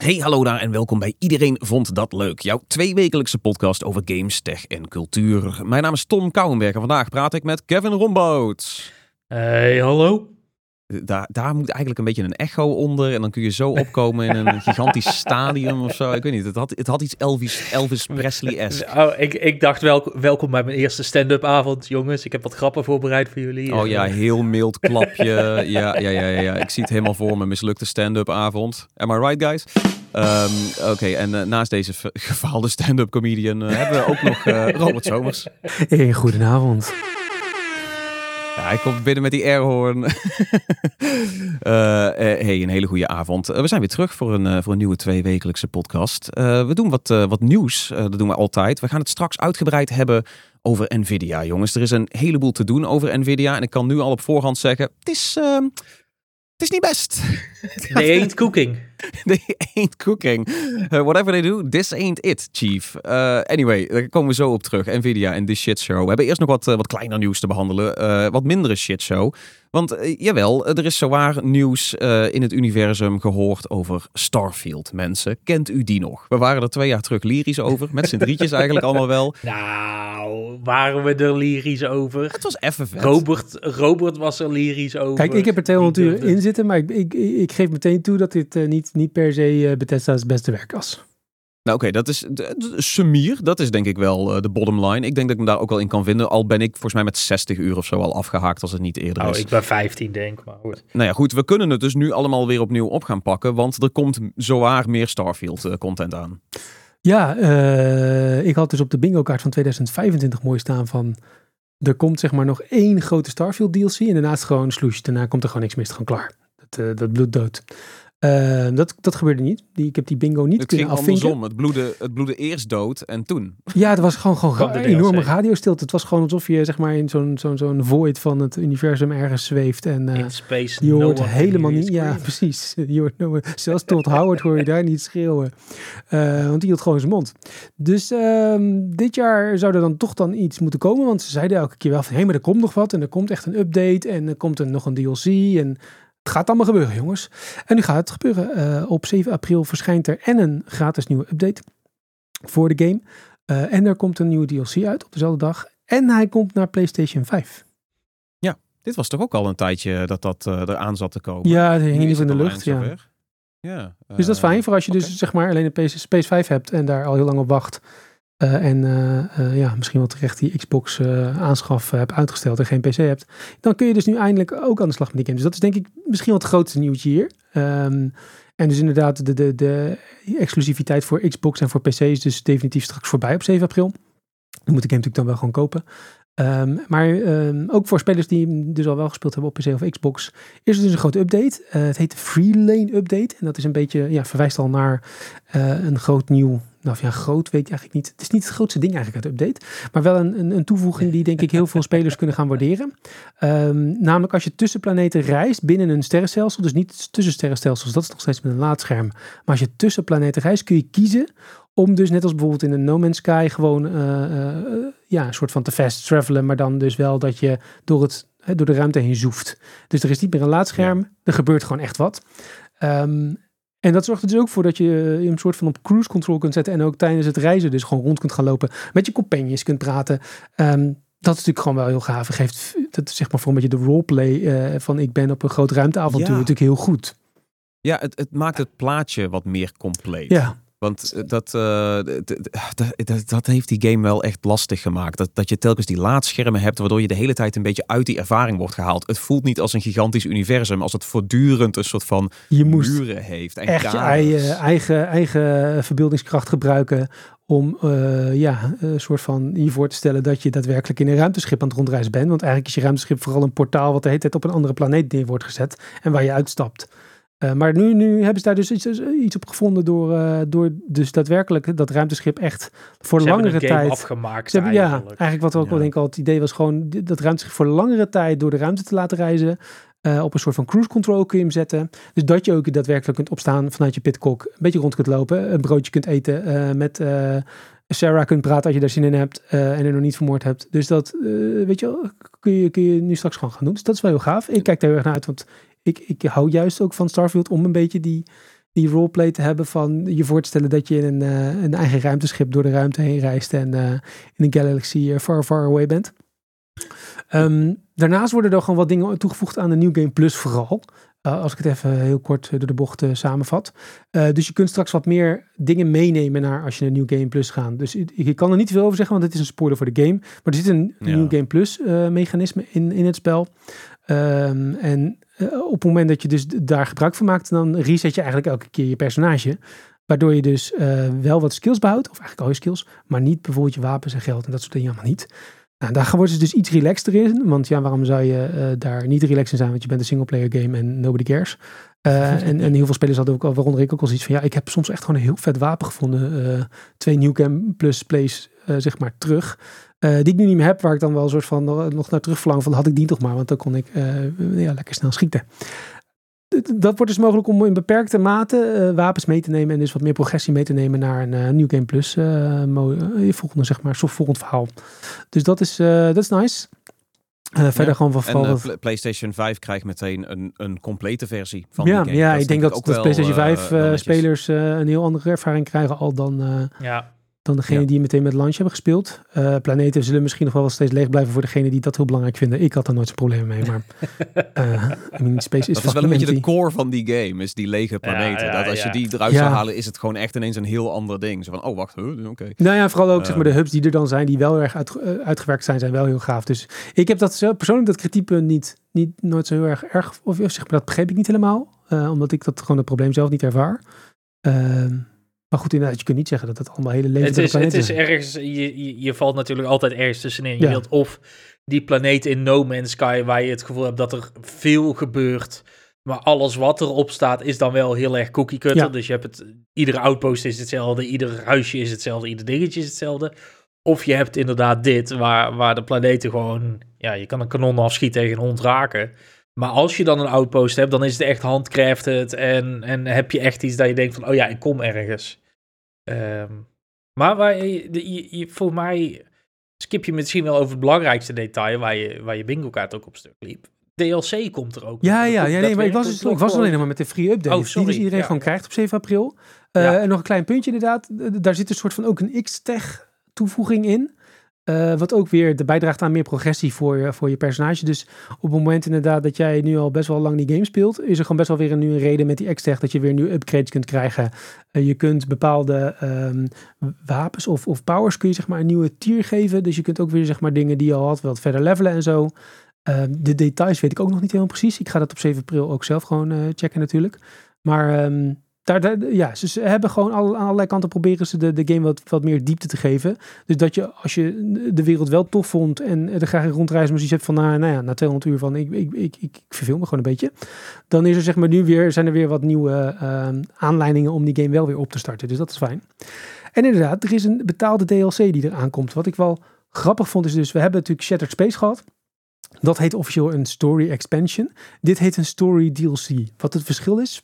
Hey, hallo daar en welkom bij Iedereen Vond Dat Leuk. Jouw 2-wekelijkse podcast over games, tech en cultuur. Mijn naam is Tom Kouwenberg en vandaag praat ik met Kevin Rombout. Hey, hallo. Daar moet eigenlijk een beetje een echo onder en dan kun je zo opkomen in een gigantisch stadium of zo. Ik weet niet, het had iets Elvis Presley-esque. Oh, ik dacht welkom bij mijn eerste stand-up avond, jongens. Ik heb wat grappen voorbereid voor jullie. Oh ja, heel mild klapje. Ja. Ik zie het helemaal voor me, mislukte stand-up avond. Am I right, guys? Oké, en naast deze gefaalde stand-up comedian hebben we ook nog Robert Somers. Hey, goedenavond. Ja, hij komt binnen met die airhorn. Hey, een hele goede avond. We zijn weer terug voor een nieuwe 2-wekelijkse podcast. We doen wat nieuws. Dat doen we altijd. We gaan het straks uitgebreid hebben over Nvidia, jongens. Er is een heleboel te doen over Nvidia. En ik kan nu al op voorhand zeggen, het is niet best. They ain't cooking. They ain't cooking. Whatever they do, this ain't it, chief. Anyway, daar komen we zo op terug. Nvidia en this shitshow. We hebben eerst nog wat kleiner nieuws te behandelen. Wat mindere shitshow. Want jawel, er is zowaar nieuws in het universum gehoord over Starfield, mensen. Kent u die nog? We waren er 2 jaar terug lyrisch over. Met z'n drietjes eigenlijk allemaal wel. Nou, waren we er lyrisch over? Het was even vet. Robert was er lyrisch over. Kijk, ik heb er 200 uur in zitten, maar ik geef meteen toe dat dit niet per se Bethesda's beste werk was. Nou oké, dat is sumier. Dat is denk ik wel de bottom line. Ik denk dat ik me daar ook wel in kan vinden. Al ben ik volgens mij met 60 uur of zo al afgehaakt als het niet eerder is. Ik ben 15 denk ik, maar goed. Nou ja, goed. We kunnen het dus nu allemaal weer opnieuw op gaan pakken. Want er komt zowaar meer Starfield content aan. Ja, ik had dus op de bingo kaart van 2025 mooi staan van... Er komt zeg maar nog 1 grote Starfield DLC en daarnaast gewoon sloes. Daarna komt er gewoon niks meer, is het gewoon klaar. Dat bloed dood. Dat gebeurde niet. Ik heb die bingo niet kunnen afvinken. Het ging andersom. Het bloedde eerst dood en toen. Ja, het was gewoon een enorme radiostilte. Het was gewoon alsof je zeg maar in zo'n void van het universum ergens zweeft. En in space, je hoort helemaal niet. Ja, precies. Je hoort zelfs Todd Howard hoor je daar niet schreeuwen. Want die hield gewoon zijn mond. Dus dit jaar zou er dan toch iets moeten komen. Want ze zeiden elke keer wel van, maar er komt nog wat. En er komt echt een update. En er komt nog een DLC. En... Het gaat allemaal gebeuren, jongens. En nu gaat het gebeuren. Op 7 april verschijnt er een gratis nieuwe update voor de game. En er komt een nieuwe DLC uit op dezelfde dag. En hij komt naar PlayStation 5. Ja, dit was toch ook al een tijdje dat eraan zat te komen? Ja, het hing niet in de lucht. Ja. Dus dat is fijn voor als je dus zeg maar alleen een PS5 hebt en daar al heel lang op wacht. Misschien wel terecht die Xbox aanschaf hebt uitgesteld en geen PC hebt. Dan kun je dus nu eindelijk ook aan de slag met die game. Dus dat is denk ik misschien wel het grootste nieuwtje hier. En dus inderdaad de exclusiviteit voor Xbox en voor PC is dus definitief straks voorbij op 7 april. Dan moet de game natuurlijk dan wel gewoon kopen. Maar ook voor spelers die hem dus al wel gespeeld hebben op PC of Xbox, is er dus een grote update. Het heet de Free Lane Update. En dat is een beetje, verwijst al naar een groot nieuw... groot weet je eigenlijk niet. Het is niet het grootste ding eigenlijk uit de update. Maar wel een toevoeging die denk ik heel veel spelers kunnen gaan waarderen. Namelijk als je tussen planeten reist binnen een sterrenstelsel. Dus niet tussen sterrenstelsels, dat is nog steeds met een laadscherm. Maar als je tussen planeten reist kun je kiezen om dus net als bijvoorbeeld in een No Man's Sky gewoon een soort van te fast travelen. Maar dan dus wel dat je door de ruimte heen zoeft. Dus er is niet meer een laadscherm. Ja. Er gebeurt gewoon echt wat. En dat zorgt er dus ook voor dat je een soort van op cruise control kunt zetten. En ook tijdens het reizen dus gewoon rond kunt gaan lopen. Met je companions kunt praten. Dat is natuurlijk gewoon wel heel gaaf. Geeft dat zeg maar voor een beetje de roleplay van ik ben op een groot ruimteavontuur natuurlijk heel goed. Ja, het maakt het plaatje wat meer compleet. Ja. Want dat heeft die game wel echt lastig gemaakt. Dat je telkens die laadschermen hebt, waardoor je de hele tijd een beetje uit die ervaring wordt gehaald. Het voelt niet als een gigantisch universum, als het voortdurend een soort van muren heeft. En echt je eigen verbeeldingskracht gebruiken om een soort van je voor te stellen dat je daadwerkelijk in een ruimteschip aan het rondreizen bent. Want eigenlijk is je ruimteschip vooral een portaal wat de hele tijd op een andere planeet neer wordt gezet en waar je uitstapt. Maar nu hebben ze daar dus iets op gevonden door dus daadwerkelijk dat ruimteschip echt voor langere tijd afgemaakt. Eigenlijk wat we ook wel denken al het idee was gewoon dat ruimteschip voor langere tijd door de ruimte te laten reizen. Op een soort van cruise control kun je hem zetten. Dus dat je ook daadwerkelijk kunt opstaan vanuit je pitcock, een beetje rond kunt lopen, een broodje kunt eten, met Sarah kunt praten als je daar zin in hebt en er nog niet vermoord hebt. Dus dat kun je nu straks gewoon gaan doen. Dus dat is wel heel gaaf. Ik kijk daar heel erg naar uit, want ik hou juist ook van Starfield om een beetje die roleplay te hebben van je voor te stellen dat je in een eigen ruimteschip door de ruimte heen reist en in een galaxy far, far away bent. Daarnaast worden er gewoon wat dingen toegevoegd aan de New Game Plus vooral. Als ik het even heel kort door de bocht samenvat. Dus je kunt straks wat meer dingen meenemen naar als je naar New Game Plus gaat. Dus ik kan er niet veel over zeggen, want het is een spoiler voor de game. Maar er zit een New Game Plus mechanisme in het spel. Op het moment dat je dus daar gebruik van maakt, dan reset je eigenlijk elke keer je personage. Waardoor je dus wel wat skills behoudt, of eigenlijk al je skills, maar niet bijvoorbeeld je wapens en geld en dat soort dingen allemaal niet. Nou, daar worden ze dus iets relaxter in. Want ja, waarom zou je daar niet relaxed in zijn? Want je bent een singleplayer game en nobody cares. En heel veel spelers hadden ook al, waaronder ik ook al zoiets van... Ja, ik heb soms echt gewoon een heel vet wapen gevonden. 2 New Game Plus plays, zeg maar, terug. Die ik nu niet meer heb, waar ik dan wel een soort van nog naar terug verlang van... had ik die toch maar, want dan kon ik lekker snel schieten. Dat wordt dus mogelijk om in beperkte mate wapens mee te nemen en dus wat meer progressie mee te nemen naar een New Game Plus volgende, zeg maar, volgend verhaal. Dus dat is nice. Verder gewoon van PlayStation 5 krijgt meteen een complete versie van die game. Ja, ik denk dat PlayStation 5 spelers een heel andere ervaring krijgen al dan degene die meteen met launch hebben gespeeld. Planeten zullen misschien nog wel steeds leeg blijven voor degene die dat heel belangrijk vinden. Ik had daar nooit zo'n probleem mee, maar Space is dat is wel een beetje de core van die game, is die lege planeten. Dat als je die eruit zou halen, is het gewoon echt ineens een heel ander ding. Zo van, wacht, oké. Nou ja, vooral ook zeg maar de hubs die er dan zijn, die wel erg uitgewerkt zijn wel heel gaaf. Dus ik heb dat persoonlijk dat kritiekpunt nooit zo heel erg, of zeg maar, dat begreep ik niet helemaal. Omdat ik dat gewoon het probleem zelf niet ervaar. Maar goed, inderdaad, je kunt niet zeggen dat het allemaal hele levendige planeten zijn. Het is ergens, je valt natuurlijk altijd ergens tussenin. Je wilt of die planeet in No Man's Sky, waar je het gevoel hebt dat er veel gebeurt, maar alles wat erop staat is dan wel heel erg cookie cutter. Ja. Dus je hebt iedere outpost is hetzelfde, ieder huisje is hetzelfde, ieder dingetje is hetzelfde. Of je hebt inderdaad dit, waar de planeten gewoon, je kan een kanon afschieten tegen een hond raken. Maar als je dan een outpost hebt, dan is het echt handcrafted en heb je echt iets dat je denkt van, ik kom ergens. Maar volgens mij skip je misschien wel over het belangrijkste detail waar je bingo kaart ook op stuk liep. DLC komt er ook. Nee, maar ik was alleen maar met de free update. Die dus iedereen gewoon krijgt op 7 april. En nog een klein puntje inderdaad. Daar zit een soort van ook een X-Tech toevoeging in. Wat ook weer bijdraagt aan meer progressie voor je personage. Dus op het moment inderdaad dat jij nu al best wel lang die game speelt, is er gewoon best wel weer een reden met die X-Tech dat je weer nu upgrades kunt krijgen. Je kunt bepaalde wapens of powers kun je zeg maar een nieuwe tier geven. Dus je kunt ook weer zeg maar dingen die je al had wat verder levelen en zo. De details weet ik ook nog niet helemaal precies. Ik ga dat op 7 april ook zelf gewoon checken natuurlijk. Maar ze hebben gewoon aan allerlei kanten proberen ze de game wat meer diepte te geven. Dus dat je, als je de wereld wel tof vond en er graag rondreizen, maar je hebt van na 200 uur van ik verveel me gewoon een beetje. Dan is er zeg maar zijn er weer wat nieuwe aanleidingen om die game wel weer op te starten. Dus dat is fijn. En inderdaad, er is een betaalde DLC die er aankomt. Wat ik wel grappig vond is dus, we hebben natuurlijk Shattered Space gehad. Dat heet officieel een story expansion. Dit heet een story DLC. Wat het verschil is?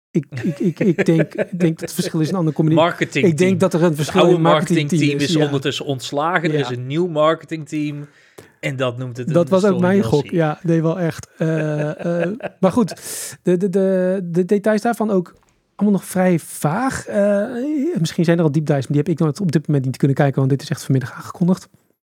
Ik denk dat het verschil is een andere combinatie. Marketing. Ik denk dat er een verschil in marketingteam is ondertussen ontslagen. Er is een nieuw marketingteam. En dat noemt het. Dat was ook mijn gok. Ja, nee, wel echt. Maar goed, de details daarvan ook allemaal nog vrij vaag. Misschien zijn er al deep dives, maar die heb ik nog op dit moment niet kunnen kijken, want dit is echt vanmiddag aangekondigd.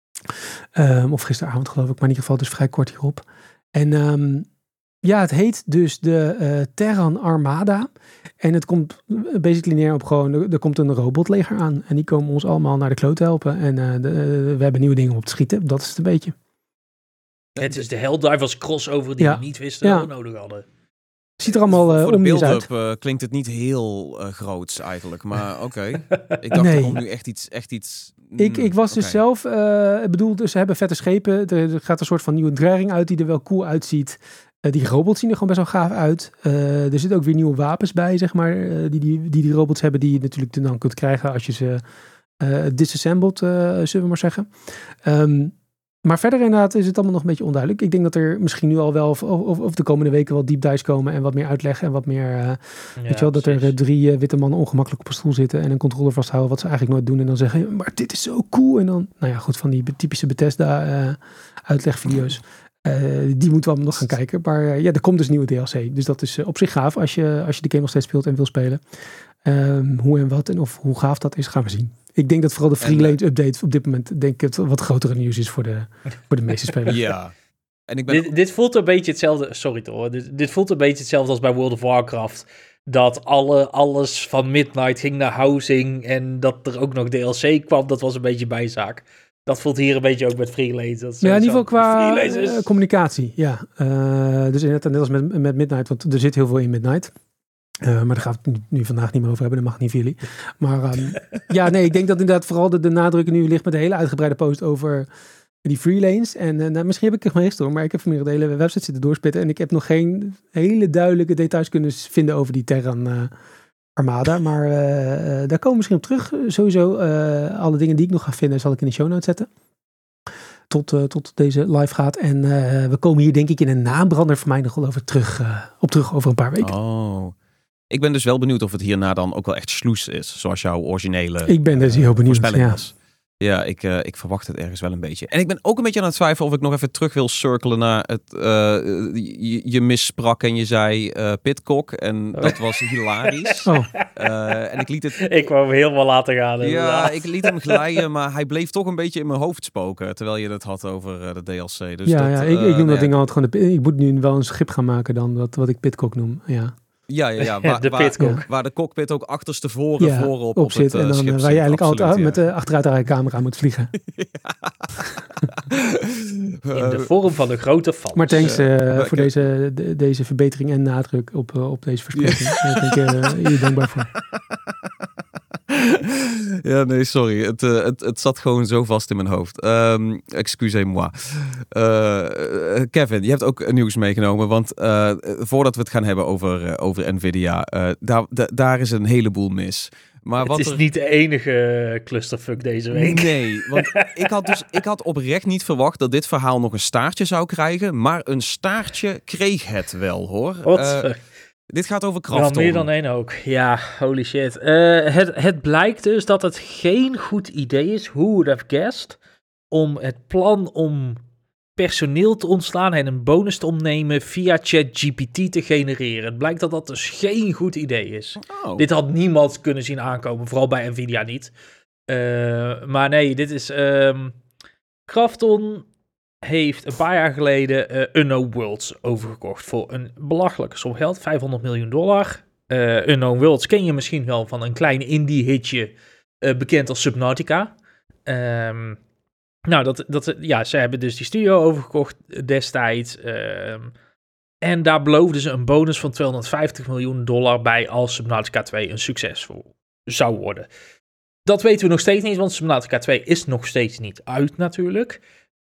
Of gisteravond geloof ik, maar in ieder geval dus vrij kort hierop. En het heet dus de Terran Armada. En het komt basically neer op gewoon, er komt een robotleger aan. En die komen ons allemaal naar de kloot helpen. En we hebben nieuwe dingen om op te schieten. Dat is het een beetje. Het is de Helldivers crossover die we niet wisten dat we nodig hadden. Ziet er allemaal voor de build-up klinkt het niet heel groots eigenlijk. Maar oké. Ik dacht er komt nu echt iets... Ik was dus zelf... dus ze hebben vette schepen. Er gaat een soort van nieuwe dreiging uit die er wel cool uitziet. Die robots zien er gewoon best wel gaaf uit. Er zitten ook weer nieuwe wapens bij, zeg maar. Die robots hebben die je natuurlijk dan kunt krijgen als je ze disassembled, zullen we maar zeggen. Maar verder inderdaad is het allemaal nog een beetje onduidelijk. Ik denk dat er misschien nu al wel of de komende weken wel deep dives komen en wat meer uitleg en wat meer... weet je wel, dat er 3 witte mannen ongemakkelijk op een stoel zitten en een controller vasthouden wat ze eigenlijk nooit doen. En dan zeggen, maar dit is zo cool. En dan, van die typische Bethesda uitlegvideo's. Die moeten we allemaal nog gaan kijken. Maar er komt dus nieuwe DLC. Dus dat is op zich gaaf als je de game nog steeds speelt en wil spelen. Hoe en wat en of hoe gaaf dat is, gaan we zien. Ik denk dat vooral de Freelance update op dit moment denk ik het wat grotere nieuws is voor de meeste spelers. Ja. En dit voelt een beetje hetzelfde. Sorry toch. Dit voelt een beetje hetzelfde als bij World of Warcraft. Dat alles van Midnight ging naar housing en dat er ook nog DLC kwam. Dat was een beetje bijzaak. Dat voelt hier een beetje ook met Freelance. Ja, in ieder geval qua communicatie. Ja. Dus inderdaad, net als met Midnight, want er zit heel veel in Midnight. Maar daar gaan we het nu vandaag niet meer over hebben. Dat mag niet voor jullie. Maar ik denk dat inderdaad vooral de nadruk nu ligt met een hele uitgebreide post over die Freelance. En misschien heb ik er gemist hoor, maar ik heb vanmiddag de hele website zitten doorspitten en ik heb nog geen hele duidelijke details kunnen vinden over die Terran Armada. Maar daar komen we misschien op terug. Sowieso alle dingen die ik nog ga vinden zal ik in de show notes zetten. Tot deze live gaat. En we komen hier denk ik in een naambrander voor mij nog wel over terug over een paar weken. Oh. Ik ben dus wel benieuwd of het hierna dan ook wel echt sloes is. Zoals jouw originele ik ben dus heel benieuwd, voorspelling was. Ja, ik verwacht het ergens wel een beetje. En ik ben ook een beetje aan het twijfelen of ik nog even terug wil cirkelen naar het... je missprak en je zei Pitcock. En dat was hilarisch. En ik liet het... Ik wou hem helemaal laten gaan. Ja, ik liet hem glijden, maar hij bleef toch een beetje in mijn hoofd spoken. Terwijl je het had over de DLC. Dus ik noem dat ding altijd gewoon... Ik moet nu wel een schip gaan maken dan wat ik Pitcock noem. Ja. Ja. Waar de cockpit ook achterstevoren voorop op zit. En dan schip waar je eigenlijk altijd met de achteruit camera moet vliegen. In de vorm van een grote vals. Maar thanks voor deze verbetering en nadruk op deze verspreking. Daar ben ik hier dankbaar voor. Ja, nee, sorry. Het zat gewoon zo vast in mijn hoofd. Excusez-moi. Kevin, je hebt ook nieuws meegenomen. Want voordat we het gaan hebben over Nvidia, daar is een heleboel mis. Maar het is niet de enige clusterfuck deze week. Nee, want ik had oprecht niet verwacht dat dit verhaal nog een staartje zou krijgen. Maar een staartje kreeg het wel, hoor. Dit gaat over Krafton. Wel meer dan één ook. Ja, holy shit. Het blijkt dus dat het geen goed idee is, who would have guessed, om het plan om personeel te ontslaan en een bonus te ontnemen via ChatGPT te genereren. Het blijkt dat dat dus geen goed idee is. Oh. Dit had niemand kunnen zien aankomen, vooral bij Nvidia niet. Maar nee, dit is... Krafton heeft een paar jaar geleden Unknown Worlds overgekocht voor een belachelijke som geld, $500 miljoen. Unknown Worlds ken je misschien wel van een klein indie-hitje, bekend als Subnautica. Ze hebben dus die studio overgekocht destijds. En daar beloofden ze een bonus van $250 miljoen bij als Subnautica 2 een succes zou worden. Dat weten we nog steeds niet, want Subnautica 2 is nog steeds niet uit natuurlijk.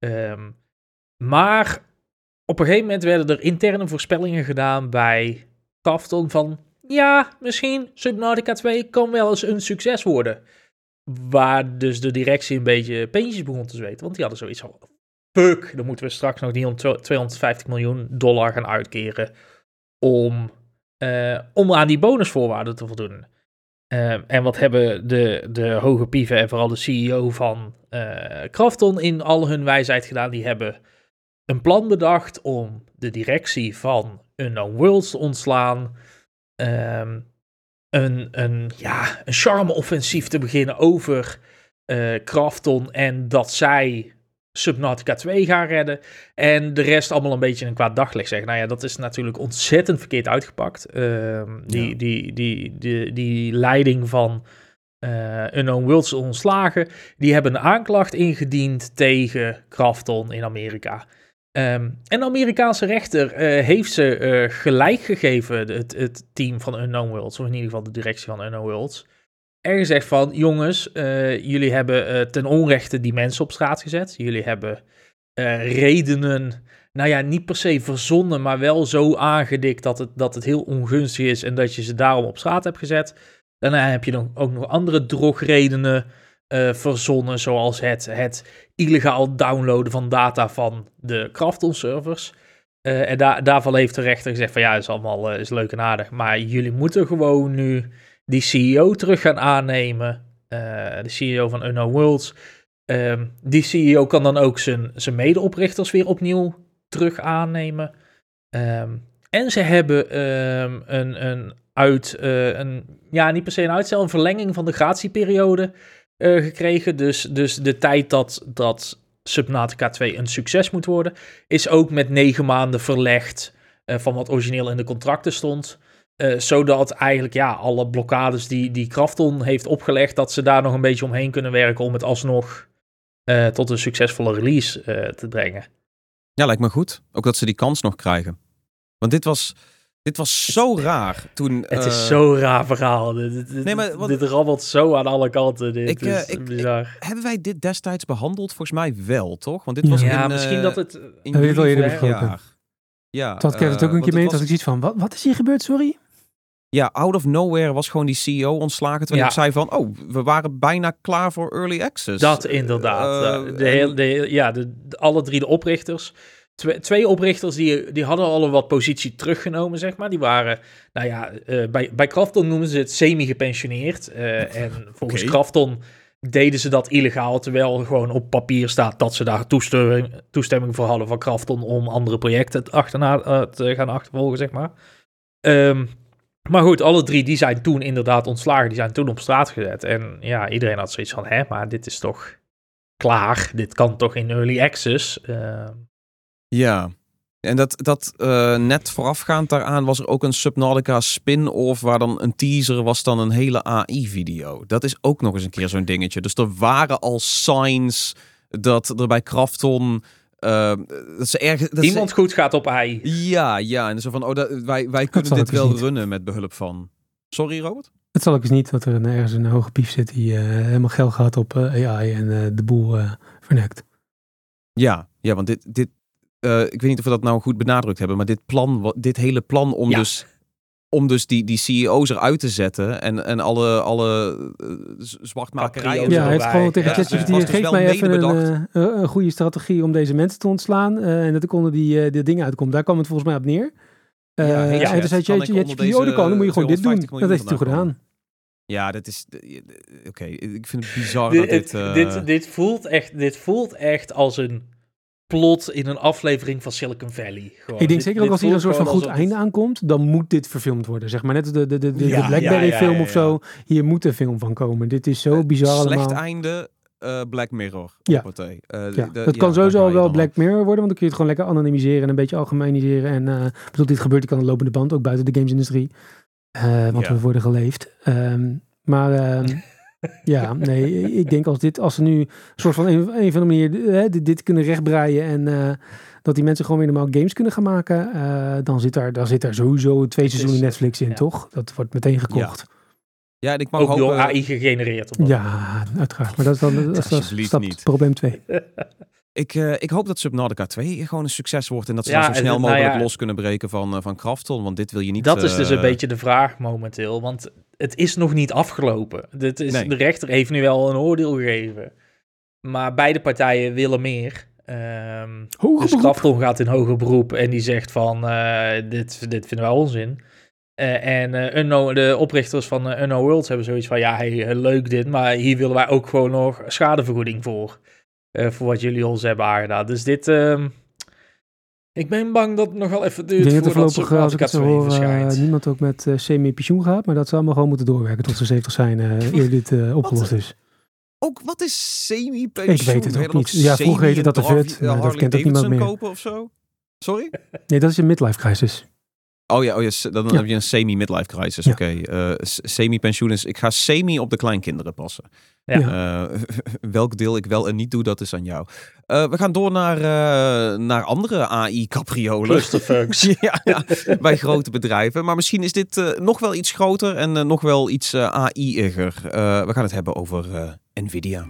Maar op een gegeven moment werden er interne voorspellingen gedaan bij Krafton van... Ja, misschien Subnautica 2 kan wel eens een succes worden. Waar dus de directie een beetje peentjes begon te zweten. Want die hadden zoiets van... Fuck, dan moeten we straks nog die $250 miljoen gaan uitkeren om aan die bonusvoorwaarden te voldoen. En wat hebben de hoge pieven en vooral de CEO van Krafton in al hun wijsheid gedaan? Die hebben een plan bedacht om de directie van Unknown Worlds te ontslaan. Een charme-offensief te beginnen over Krafton en dat zij Subnautica 2 gaan redden. En de rest allemaal een beetje een kwaad daglicht zeggen. Nou ja, dat is natuurlijk ontzettend verkeerd uitgepakt. Die leiding van Unknown Worlds ontslagen. Die hebben een aanklacht ingediend tegen Krafton in Amerika. En de Amerikaanse rechter heeft ze gelijk gegeven, het team van Unknown Worlds, of in ieder geval de directie van Unknown Worlds. Er gezegd van, jongens, jullie hebben ten onrechte die mensen op straat gezet. Jullie hebben redenen, nou ja, niet per se verzonnen, maar wel zo aangedikt dat het heel ongunstig is en dat je ze daarom op straat hebt gezet. Daarna heb je ook nog andere drogredenen verzonnen, zoals het illegaal downloaden van data van de Krafton-servers. En daarvan heeft de rechter gezegd van ja, is leuk en aardig, maar jullie moeten gewoon nu die CEO terug gaan aannemen. De CEO van Unknown Worlds. Die CEO kan dan ook zijn medeoprichters weer opnieuw terug aannemen. En ze hebben niet per se een uitstel, een verlenging van de gratieperiode gekregen. Dus de tijd dat Subnautica 2 een succes moet worden, is ook met 9 maanden verlegd van wat origineel in de contracten stond. Zodat eigenlijk alle blokkades die Krafton heeft opgelegd, dat ze daar nog een beetje omheen kunnen werken om het alsnog tot een succesvolle release te brengen. Ja, lijkt me goed. Ook dat ze die kans nog krijgen. Want dit was zo raar toen... Het is zo'n raar verhaal. Dit rabbelt zo aan alle kanten. Dit is bizar. Hebben wij dit destijds behandeld? Volgens mij wel, toch? Want dit was misschien dat het... In juli vorig jaar. Ja, toen had ik het ook een keer mee, als ik zoiets van, wat is hier gebeurd, sorry? Ja, out of nowhere was gewoon die CEO ontslagen. Toen ik zei van, we waren bijna klaar voor early access. Dat inderdaad. Alle 3 de oprichters. 2 oprichters die hadden al een wat positie teruggenomen, zeg maar. Die waren, bij Krafton noemen ze het semi-gepensioneerd. En volgens Krafton deden ze dat illegaal, terwijl gewoon op papier staat dat ze daar toestemming voor hadden van Krafton om andere projecten te gaan achtervolgen, zeg maar. Maar goed, alle 3 die zijn toen inderdaad ontslagen. Die zijn toen op straat gezet. En ja, iedereen had zoiets van, maar dit is toch klaar. Dit kan toch in early access. Ja, en dat net voorafgaand daaraan was er ook een Subnautica spin-off waar dan een teaser was dan een hele AI-video. Dat is ook nog eens een keer zo'n dingetje. Dus er waren al signs dat er bij Krafton... Iemand goed gaat op AI. Ja. En zo van, wij kunnen dit wel runnen met behulp van... Sorry, Robert? Het zal ook eens niet dat er ergens een hoge pief zit die helemaal geld gaat op AI en de boel vernekt. Ja, want dit ik weet niet of we dat nou goed benadrukt hebben, maar dit hele plan om dus die CEO's eruit te zetten en alle zwartmakerijen... Ja, hij heeft gewoon tegen ChatGPT, geef mij even een goede strategie om deze mensen te ontslaan. En dat er konden die dingen uitkomen. Daar kwam het volgens mij op neer. En toen zei ChatGPT, dan moet je gewoon dit doen. Dat heeft hij toen gedaan. Ja, dat is... Oké, ik vind het bizar dat dit voelt echt als een plot in een aflevering van Silicon Valley. Gewoon. Ik denk zeker ook als hier een soort van goed einde aankomt, dan moet dit verfilmd worden. Zeg maar net de Blackberry film of zo. Hier moet een film van komen. Dit is zo bizar allemaal. Slecht einde, Black Mirror. Dat kan sowieso wel Black Mirror worden, want dan kun je het gewoon lekker anonimiseren en een beetje algemeniseren. En dit gebeurt ik aan de lopende band, ook buiten de gamesindustrie. Want we worden geleefd. Ik denk als ze nu een soort van een of andere manier dit kunnen rechtbreien en dat die mensen gewoon weer normaal games kunnen gaan maken, dan zit daar sowieso 2 seizoenen Netflix in, toch? Dat wordt meteen gekocht. Ja, en ik mag ook door AI gegenereerd. Ja, uiteraard. Maar dat is dan probleem 2. Ik hoop dat Subnautica 2 gewoon een succes wordt en dat ze dan zo snel mogelijk los kunnen breken van Krafton, want dit wil je niet... Dat is dus een beetje de vraag momenteel, want het is nog niet afgelopen. De rechter heeft nu wel een oordeel gegeven, maar beide partijen willen meer. Dus Krafton gaat in hoger beroep en die zegt van, dit vinden wij onzin. De oprichters van Unknown Worlds hebben zoiets van, leuk dit, maar hier willen wij ook gewoon nog schadevergoeding voor wat jullie ons hebben aangedaan. Dus dit... ik ben bang dat het nog wel even duurt voordat Subnautica 2 verschijnt. Niemand ook met semi-pensioen gaat, maar dat zou allemaal gewoon moeten doorwerken tot ze 70 zijn, eer dit opgelost is. Ook, wat is semi-pensioen? Ik weet het ook niet. Ja, vroeger heette dat de VUT, dat kent ook niemand meer. Kopen of zo? Sorry? Nee, dat is een midlife crisis. Oh ja, dan heb je een semi-midlife crisis. Ja. Oké. Semi-pensioen is, ik ga semi op de kleinkinderen passen. Ja. Welk deel ik wel en niet doe, dat is aan jou. We gaan door naar andere AI-capriolen. Clusterfucks. Bij grote bedrijven. Maar misschien is dit nog wel iets groter en nog wel iets AI-iger. We gaan het hebben over Nvidia.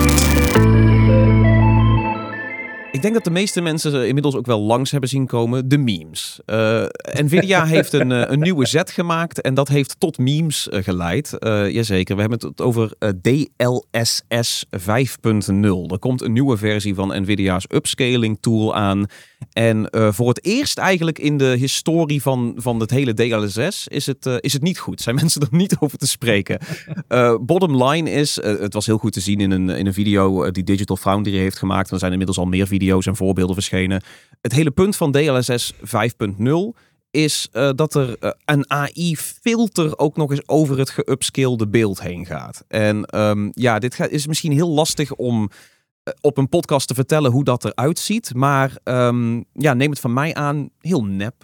Ik denk dat de meeste mensen inmiddels ook wel langs hebben zien komen. De memes. Nvidia heeft een nieuwe zet gemaakt en dat heeft tot memes geleid. Jazeker, we hebben het over DLSS 5.0. Er komt een nieuwe versie van Nvidia's upscaling tool aan. En voor het eerst eigenlijk in de historie van het hele DLSS is het niet goed. Zijn mensen er niet over te spreken. Bottom line is, het was heel goed te zien in een video die Digital Foundry heeft gemaakt. Er zijn inmiddels al meer video's video's en voorbeelden verschenen. Het hele punt van DLSS 5.0 is dat er een AI-filter ook nog eens over het geupscalede beeld heen gaat. En dit is misschien heel lastig om op een podcast te vertellen hoe dat eruit ziet. Maar neem het van mij aan, heel nep.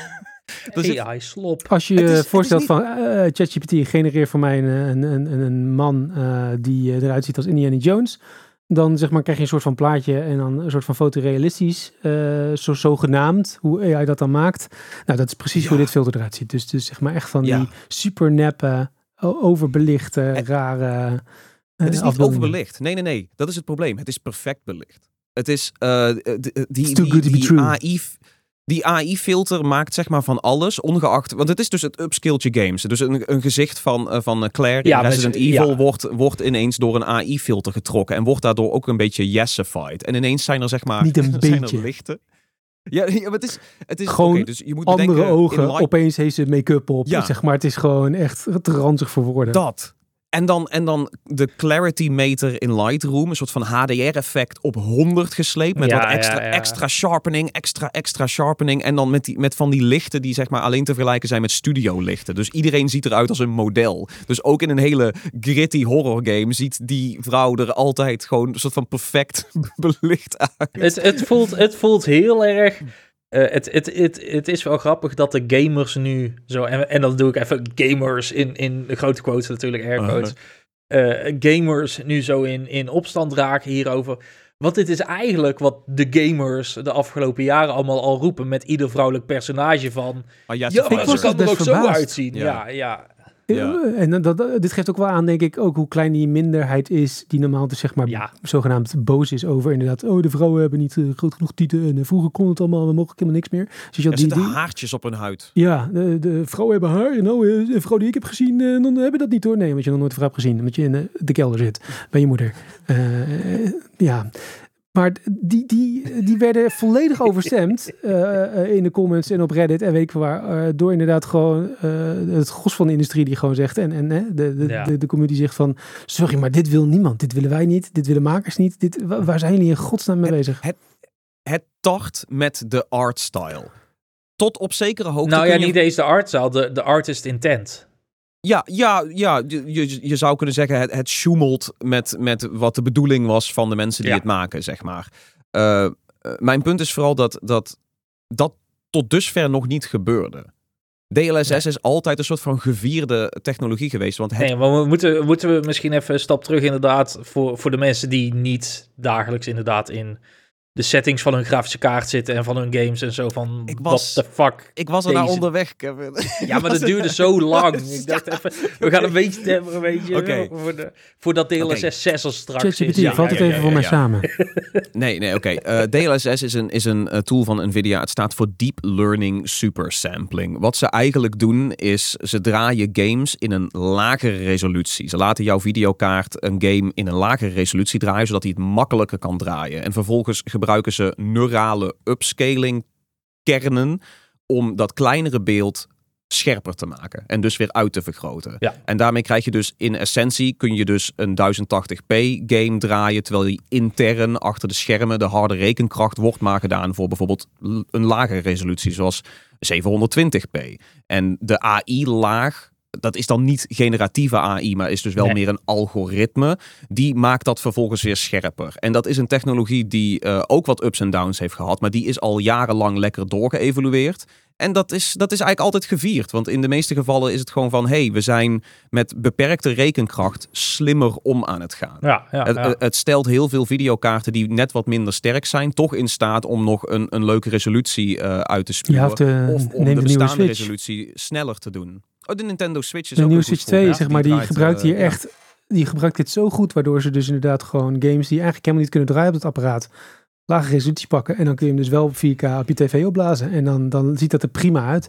AI-slop. Als je je voorstelt van ChatGPT genereer voor mij een man die eruit ziet als Indiana Jones, dan zeg maar krijg je een soort van plaatje en dan een soort van fotorealistisch, zogenaamd, hoe AI dat dan maakt. Nou, dat is precies hoe dit filter eruit ziet. Dus zeg maar echt van die super neppe, overbelichte, rare het is niet overbelicht. Nee. Dat is het probleem. Het is perfect belicht. Het is die AI... Die AI-filter maakt zeg maar van alles, ongeacht... Want het is dus het upscaled games. Dus een gezicht van Claire in Resident Evil wordt ineens door een AI-filter getrokken. En wordt daardoor ook een beetje yesified. En ineens zijn er zeg maar... Niet een beetje. Er lichten. Ja, maar het is gewoon okay, dus je moet andere bedenken, ogen. Opeens heeft ze make-up op. Ja. Zeg maar, het is gewoon echt te ranzig voor woorden. Dat... En dan de clarity meter in Lightroom, een soort van HDR-effect op 100 gesleept. Met wat extra sharpening, extra sharpening. En dan met van die lichten die zeg maar alleen te vergelijken zijn met studio-lichten. Dus iedereen ziet eruit als een model. Dus ook in een hele gritty horror game ziet die vrouw er altijd gewoon een soort van perfect belicht uit. Het voelt heel erg... Het is wel grappig dat de gamers nu zo... En dan doe ik even gamers in de grote quotes natuurlijk, air quotes. Gamers nu zo in opstand raken hierover. Want dit is eigenlijk wat de gamers de afgelopen jaren allemaal al roepen... met ieder vrouwelijk personage van... maar ze kan er ook zo uitzien. Ja. En dit geeft ook wel aan, denk ik, ook hoe klein die minderheid is die normaal dus zeg maar zogenaamd boos is over inderdaad, de vrouwen hebben niet groot genoeg tieten en vroeger kon het allemaal, we mogen helemaal niks meer. Dus er zitten haartjes op hun huid. Ja, de vrouwen hebben haar. Nou, een vrouw die ik heb gezien, dan hebben dat niet hoor. Nee, want je nog nooit een vrouw hebt gezien, omdat je in de kelder zit bij je moeder. Maar die werden volledig overstemd in de comments en op Reddit en weet ik waar. Door inderdaad gewoon het gros van de industrie die gewoon zegt. En de community zegt van, sorry, maar dit wil niemand. Dit willen wij niet. Dit willen makers niet. Waar zijn jullie in godsnaam mee bezig? Het tart met de artstyle. Tot op zekere hoogte. Nou ja, niet eens de artstyle, de artist intent. Ja, je zou kunnen zeggen, het sjoemelt met wat de bedoeling was van de mensen die het maken, zeg maar. Mijn punt is vooral dat tot dusver nog niet gebeurde. DLSS is altijd een soort van gevierde technologie geweest. Want maar moeten we misschien even een stap terug inderdaad voor de mensen die niet dagelijks inderdaad in de settings van hun grafische kaart zitten en van hun games en zo van, what the fuck. Ik was er naar onderweg, Kevin. Ja, maar dat duurde zo lang. Ik dacht even, we gaan een beetje voor dat DLSS 6 als straks is. Valt het even voor mij samen. Nee, oké. DLSS is een tool van NVIDIA. Het staat voor Deep Learning Super Sampling. Wat ze eigenlijk doen is, ze draaien games in een lagere resolutie. Ze laten jouw videokaart een game in een lagere resolutie draaien, zodat hij het makkelijker kan draaien. En vervolgens gebruiken ze neurale upscaling kernen om dat kleinere beeld scherper te maken en dus weer uit te vergroten. Ja. En daarmee krijg je dus in essentie, kun je dus een 1080p game draaien, terwijl die intern achter de schermen de harde rekenkracht wordt maar gedaan voor bijvoorbeeld een lagere resolutie, zoals 720p. En de AI-laag, dat is dan niet generatieve AI, maar is dus wel meer een algoritme. Die maakt dat vervolgens weer scherper. En dat is een technologie die ook wat ups en downs heeft gehad, maar die is al jarenlang lekker doorgeëvolueerd. En dat is eigenlijk altijd gevierd. Want in de meeste gevallen is het gewoon van, we zijn met beperkte rekenkracht slimmer om aan het gaan. Het stelt heel veel videokaarten die net wat minder sterk zijn, toch in staat om nog een leuke resolutie uit te spuwen. Of om de bestaande resolutie sneller te doen. De Nintendo Switch is de ook nieuwe Switch 2, zeg maar, die gebruikt hier echt, die gebruikt dit zo goed, waardoor ze dus inderdaad gewoon games die eigenlijk helemaal niet kunnen draaien op het apparaat, lage resolutie pakken en dan kun je hem dus wel op 4K op je tv opblazen en dan ziet dat er prima uit.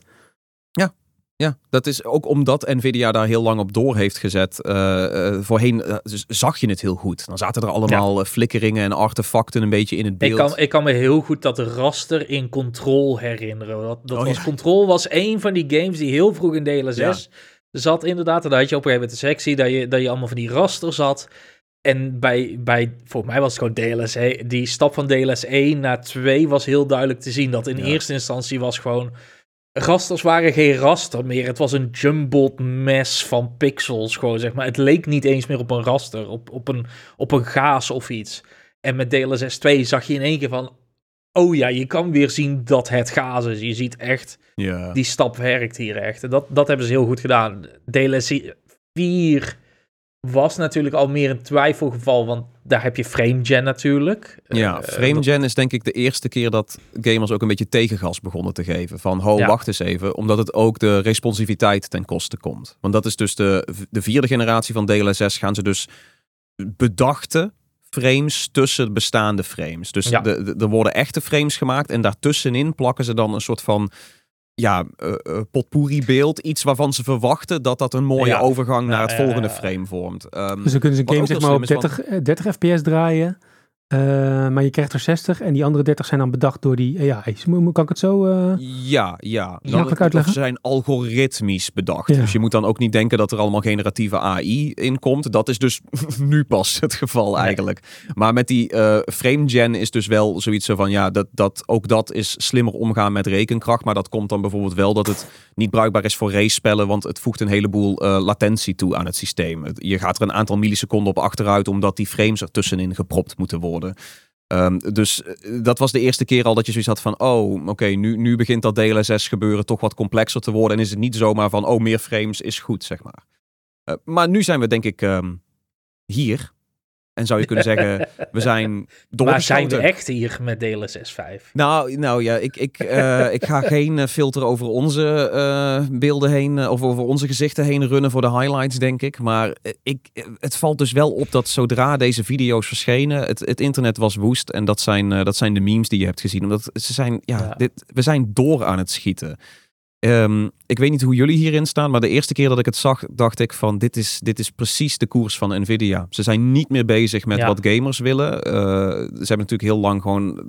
Ja, dat is ook omdat NVIDIA daar heel lang op door heeft gezet. Voorheen zag je het heel goed. Dan zaten er allemaal flikkeringen en artefacten een beetje in het beeld. Ik kan me heel goed dat raster in Control herinneren. Control was een van die games die heel vroeg in DLSS zat inderdaad. En daar had je op een gegeven moment een sectie dat je allemaal van die rasters had. En bij volgens mij was het gewoon DLSS. Die stap van DLSS 1 naar 2 was heel duidelijk te zien. Dat in eerste instantie was gewoon... Rasters waren geen raster meer. Het was een jumbled mess van pixels gewoon, zeg maar. Het leek niet eens meer op een raster. Op een gaas of iets. En met DLSS 2 zag je in één keer van... Oh ja, je kan weer zien dat het gaas is. Je ziet echt... Die stap werkt hier echt. En dat hebben ze heel goed gedaan. DLSS 4... was natuurlijk al meer een twijfelgeval, want daar heb je FrameGen natuurlijk. Ja, FrameGen is denk ik de eerste keer dat gamers ook een beetje tegengas begonnen te geven. Van, wacht eens even, omdat het ook de responsiviteit ten koste komt. Want dat is dus de vierde generatie van DLSS gaan ze dus bedachte frames tussen bestaande frames. Dus er worden echte frames gemaakt en daartussenin plakken ze dan een soort van... potpourri beeld. Iets waarvan ze verwachten dat een mooie overgang naar het volgende frame vormt. Dus dan kunnen ze een game zeg maar op 30 fps draaien. Maar je krijgt er 60 en die andere 30 zijn dan bedacht door die AI. Kan ik het zo makkelijk uitleggen? Ze zijn algoritmisch bedacht. Ja. Dus je moet dan ook niet denken dat er allemaal generatieve AI in komt. Dat is dus nu pas het geval eigenlijk. Maar met die FrameGen is dus wel zoiets zo van... dat is slimmer omgaan met rekenkracht. Maar dat komt dan bijvoorbeeld wel dat het niet bruikbaar is voor race-spellen. Want het voegt een heleboel latentie toe aan het systeem. Je gaat er een aantal milliseconden op achteruit... omdat die frames er tussenin gepropt moeten worden. Dus dat was de eerste keer al dat je zoiets had van... nu begint dat DLSS gebeuren toch wat complexer te worden... en is het niet zomaar van, meer frames is goed, zeg maar. Maar nu zijn we denk ik hier... En zou je kunnen zeggen, we zijn doorgeschoten. Maar zijn we echt hier met DLSS 5? Nou ja, ik ga geen filter over onze beelden heen... of over onze gezichten heen runnen voor de highlights, denk ik. Maar het valt dus wel op dat zodra deze video's verschenen... Het internet was woest. En dat zijn de memes die je hebt gezien. Omdat ze zijn, we zijn door aan het schieten. Ik weet niet hoe jullie hierin staan, maar de eerste keer dat ik het zag, dacht ik van dit is precies de koers van Nvidia. Ze zijn niet meer bezig met wat gamers willen. Ze hebben natuurlijk heel lang gewoon...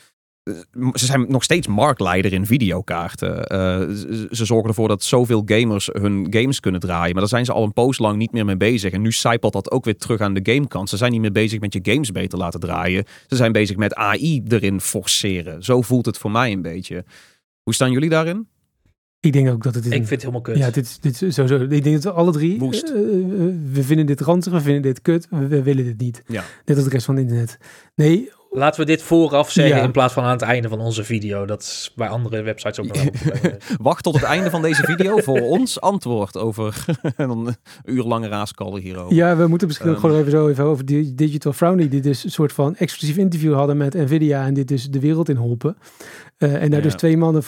Ze zijn nog steeds marktleider in videokaarten. Ze zorgen ervoor dat zoveel gamers hun games kunnen draaien. Maar daar zijn ze al een poos lang niet meer mee bezig. En nu zijpelt dat ook weer terug aan de gamekant. Ze zijn niet meer bezig met je games beter laten draaien. Ze zijn bezig met AI erin forceren. Zo voelt het voor mij een beetje. Hoe staan jullie daarin? Ik denk ook dat het is. Ik vind het helemaal kut. Ja, dit is sowieso. Ik denk dat we alle drie. We vinden dit ranzig, we vinden dit kut, we willen dit niet. Ja. Net als de rest van het internet. Nee. Laten we dit vooraf zeggen in plaats van aan het einde van onze video. Dat is bij andere websites ook nog wel. Wacht tot het einde van deze video voor ons antwoord over een uurlange raaskallen hierover. Ja, we moeten misschien gewoon even over die Digital Foundry, die dus een soort van exclusief interview hadden met Nvidia en dit dus de wereld in holpen. En daar dus twee mannen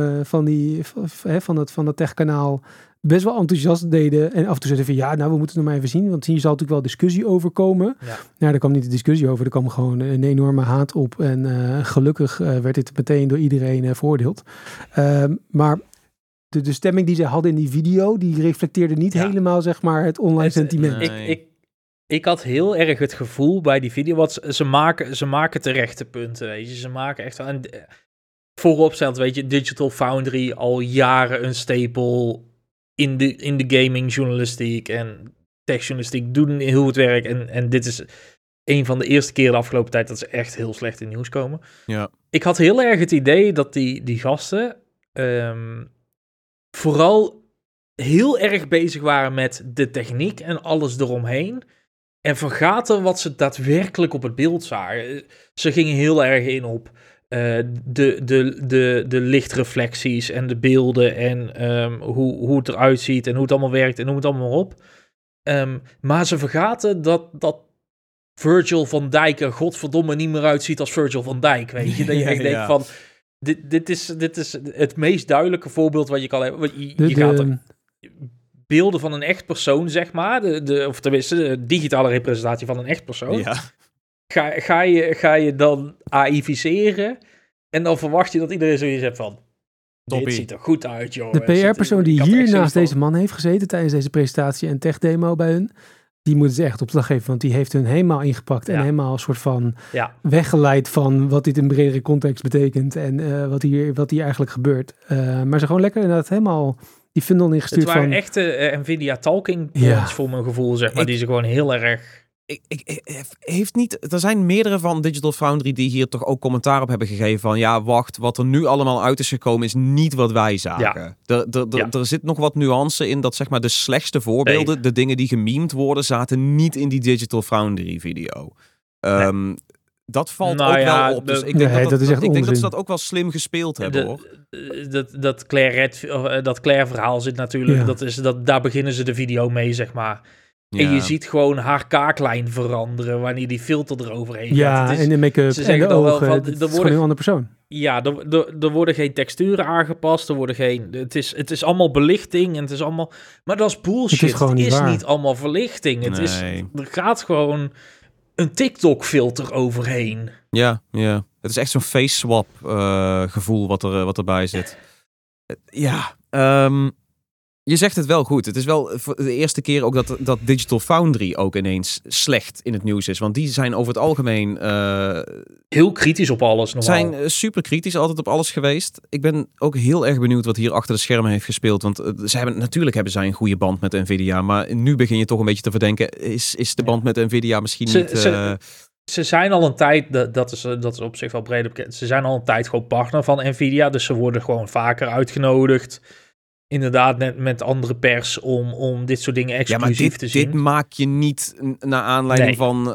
van dat techkanaal best wel enthousiast deden. En af en toe zeiden van we moeten het nog maar even zien. Want hier zal natuurlijk wel discussie over komen. Ja. Nou, daar kwam niet de discussie over. Er kwam gewoon een enorme haat op. En gelukkig werd dit meteen door iedereen veroordeeld. Maar de stemming die ze hadden in die video, die reflecteerde niet helemaal, zeg maar, het online sentiment. Nee. Ik had heel erg het gevoel bij die video, want ze maken terechte punten, weet je. Ze maken echt... Vooropstelt, weet je, Digital Foundry al jaren een stapel in de gaming journalistiek en techjournalistiek doen heel goed werk. En dit is een van de eerste keren de afgelopen tijd dat ze echt heel slecht in nieuws komen. Ja. Ik had heel erg het idee dat die gasten vooral heel erg bezig waren met de techniek en alles eromheen. En vergaten wat ze daadwerkelijk op het beeld zagen. Ze gingen heel erg in op de lichtreflecties en de beelden en hoe het eruit ziet en hoe het allemaal werkt en noem het allemaal op. Maar ze vergaten dat Virgil van Dijk er godverdomme niet meer uitziet als Virgil van Dijk, weet je. Dat je echt denkt van, dit is het meest duidelijke voorbeeld wat je kan hebben. Je gaat beelden van een echt persoon, zeg maar, of tenminste de digitale representatie van een echt persoon. Ja. Ga je dan AIficeren en dan verwacht je dat iedereen zoiets heeft van... Dit ziet er goed uit, joh. De PR-persoon die hier naast deze man heeft gezeten tijdens deze presentatie en tech-demo bij hun, die moeten ze echt op slag geven, want die heeft hun helemaal ingepakt en helemaal een soort van weggeleid van wat dit in bredere context betekent en wat hier eigenlijk gebeurt. Maar ze gewoon lekker inderdaad helemaal die funnel ingestuurd van... Het waren echte Nvidia talking points voor mijn gevoel, zeg maar, die ze gewoon heel erg... Er zijn meerdere van Digital Foundry die hier toch ook commentaar op hebben gegeven van ja, wacht, wat er nu allemaal uit is gekomen is niet wat wij zagen. Er zit nog wat nuance in dat zeg maar de slechtste voorbeelden, de dingen die gememd worden, zaten niet in die Digital Foundry video. Dat valt ook wel op. Dus ik denk dat ze dat ook wel slim gespeeld hebben, hoor. Dat Claire verhaal zit natuurlijk, daar beginnen ze de video mee, zeg maar. Ja. En je ziet gewoon haar kaaklijn veranderen wanneer die filter eroverheen gaat. En de make-up en de ogen. Het is gewoon een andere persoon. Ja, er worden geen texturen aangepast. Het is allemaal belichting en het is allemaal... Maar dat is bullshit. Het is niet allemaal verlichting. Er gaat gewoon een TikTok-filter overheen. Ja. Het is echt zo'n face swap gevoel wat erbij zit. Je zegt het wel goed. Het is wel voor de eerste keer ook dat Digital Foundry ook ineens slecht in het nieuws is. Want die zijn over het algemeen... heel kritisch op alles normaal. Zijn super kritisch altijd op alles geweest. Ik ben ook heel erg benieuwd wat hier achter de schermen heeft gespeeld. Want natuurlijk hebben zij een goede band met Nvidia. Maar nu begin je toch een beetje te verdenken. Is de band met Nvidia misschien niet... Ze zijn al een tijd, dat is op zich wel breed bekend. Ze zijn al een tijd gewoon partner van Nvidia. Dus ze worden gewoon vaker uitgenodigd. Inderdaad, met andere pers om dit soort dingen exclusief te zien. Dit maak je niet naar aanleiding van...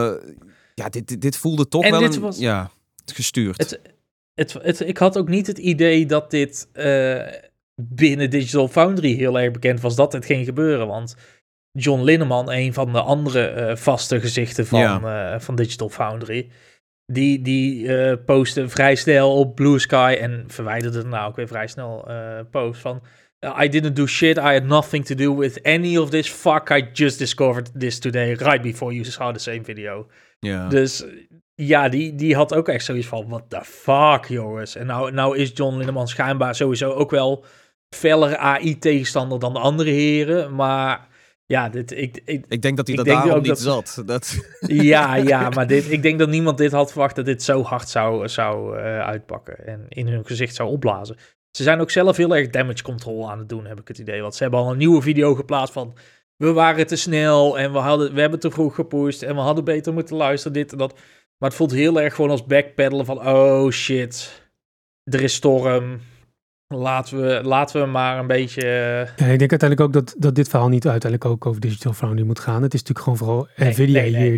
dit voelde toch en wel gestuurd. Ik had ook niet het idee dat dit binnen Digital Foundry heel erg bekend was dat dit ging gebeuren. Want John Linneman, een van de andere vaste gezichten van Digital Foundry... Die postte vrij snel op Blue Sky en verwijderde daarna ook weer vrij snel post van... I didn't do shit, I had nothing to do with any of this fuck, I just discovered this today, right before you saw the same video. Yeah. Dus ja, die had ook echt zoiets van, what the fuck, jongens. En nou is John Linneman schijnbaar sowieso ook wel feller AI-tegenstander dan de andere heren, maar... Ja, ik denk dat hij daarom niet zat. Ja, maar ik denk dat niemand dit had verwacht dat dit zo hard zou uitpakken en in hun gezicht zou opblazen. Ze zijn ook zelf heel erg damage control aan het doen, heb ik het idee. Want ze hebben al een nieuwe video geplaatst van... We waren te snel en we hebben te vroeg gepusht en we hadden beter moeten luisteren, dit en dat. Maar het voelt heel erg gewoon als backpeddelen van... Oh shit, er is storm... Laten we maar een beetje... Ja, ik denk uiteindelijk ook dat dit verhaal niet uiteindelijk ook over Digital Foundry moet gaan. Het is natuurlijk gewoon vooral Nvidia hier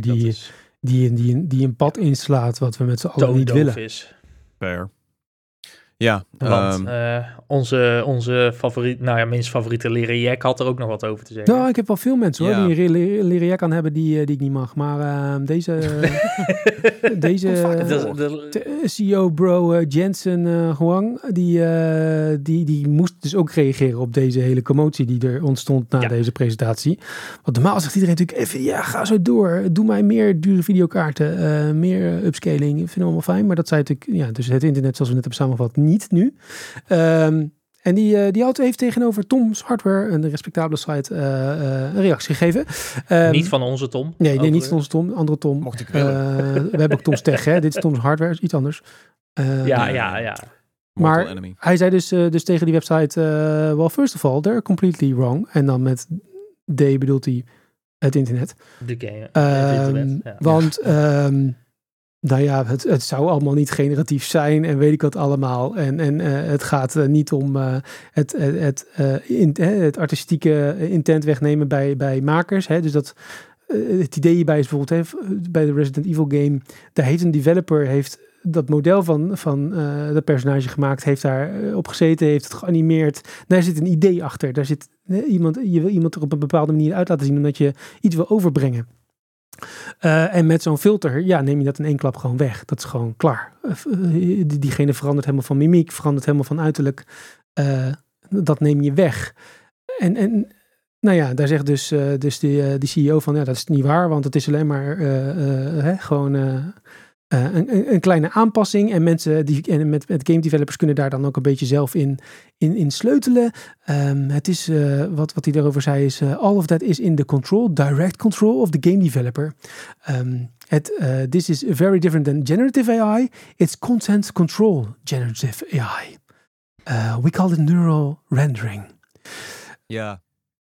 die een pad inslaat wat we met z'n allen niet willen. Is. Fair. Ja. Want onze favoriet, minst favoriete leren jack had er ook nog wat over te zeggen. Nou, ik heb wel veel mensen hoor, die een leren jack aan hebben die ik niet mag. Maar deze CEO bro Jensen Huang, die moest dus ook reageren op deze hele commotie die er ontstond na deze presentatie. Want normaal zegt iedereen natuurlijk even, ja, ga zo door. Doe mij meer dure videokaarten, meer upscaling. Ik vind het allemaal fijn. Maar dat zei natuurlijk, dus het internet zoals we net hebben samengevat, niet nu. En die auto heeft tegenover Tom's Hardware, een respectabele site, een reactie gegeven. Niet van onze Tom. Nee, niet van onze Tom. Andere Tom. Mocht ik willen. We hebben ook Tom's Tech, hè. Dit is Tom's Hardware, is iets anders. Ja. Maar hij zei dus tegen die website, well, first of all, they're completely wrong. En dan met D bedoelt hij het internet. De game. Het internet, ja. Want... Nou ja, het zou allemaal niet generatief zijn en weet ik wat allemaal. En het gaat niet om het artistieke intent wegnemen bij makers. Hè? Dus het idee hierbij is bijvoorbeeld bij de Resident Evil game, daar heeft een developer dat model van dat personage gemaakt, heeft daar op gezeten, heeft het geanimeerd. Daar zit een idee achter. Daar zit je wil iemand er op een bepaalde manier uit laten zien, omdat je iets wil overbrengen. En met zo'n filter, neem je dat in één klap gewoon weg. Dat is gewoon klaar. Diegene verandert helemaal van mimiek, verandert helemaal van uiterlijk. Dat neem je weg. En daar zegt dus die CEO van, dat is niet waar, want het is alleen maar gewoon een kleine aanpassing. En mensen met game developers kunnen daar dan ook een beetje zelf in sleutelen. Het is, wat hij daarover zei is, all of that is in the direct control of the game developer. This is very different than generative AI. It's content control generative AI. We call it neural rendering. Ja.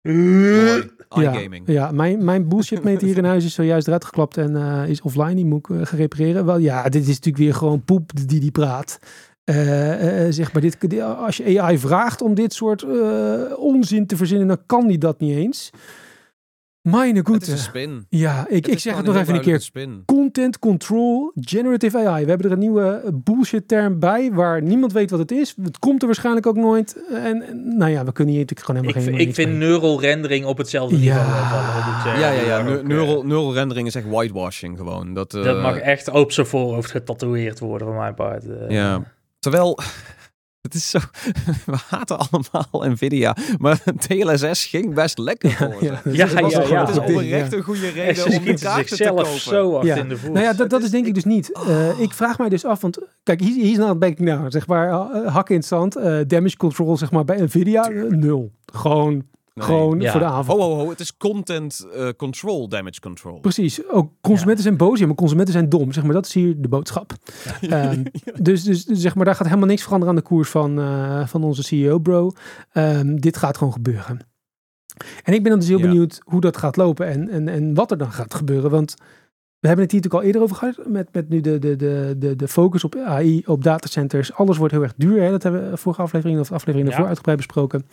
iGaming. Ja, mijn bullshitmeter hier in huis is zojuist eruit geklapt en is offline. Die moet ik gaan repareren. Wel, ja, dit is natuurlijk weer gewoon poep die praat. Zeg maar, als je AI vraagt om dit soort onzin te verzinnen, dan kan die dat niet eens. Mijn goede. Het is een spin. Ja, ik zeg het nog even een keer. Spin. Content Control Generative AI. We hebben er een nieuwe bullshit term bij, waar niemand weet wat het is. Het komt er waarschijnlijk ook nooit. En nou ja, we kunnen hier natuurlijk gewoon helemaal geen... Ik vind neural rendering op hetzelfde niveau vallen. Ja. Neural rendering is echt whitewashing gewoon. Dat mag echt op zijn voorhoofd getatoeëerd worden van mijn part. Ja, terwijl... Het is zo... We haten allemaal Nvidia, maar DLSS ging best lekker voor ze. Het is oprecht een goede reden om die kaarten te kopen. Zo af in de voet. Nou ja, dat is denk ik dus niet. Ik vraag mij dus af, want kijk, hier is nou het nou, zeg maar, hakken in het zand, damage control, zeg maar, bij Nvidia, 0. Gewoon voor de aanval. Ho, het is content control, damage control. Precies. Ook consumenten zijn boos, maar consumenten zijn dom. Zeg maar, dat is hier de boodschap. Dus zeg maar, daar gaat helemaal niks veranderen aan de koers van onze CEO, bro. Dit gaat gewoon gebeuren. En ik ben dan dus heel benieuwd hoe dat gaat lopen en wat er dan gaat gebeuren. Want we hebben het hier natuurlijk al eerder over gehad, met nu de focus op AI, op datacenters. Alles wordt heel erg duur. Hè? Dat hebben we vorige aflevering of aflevering daarvoor uitgebreid besproken.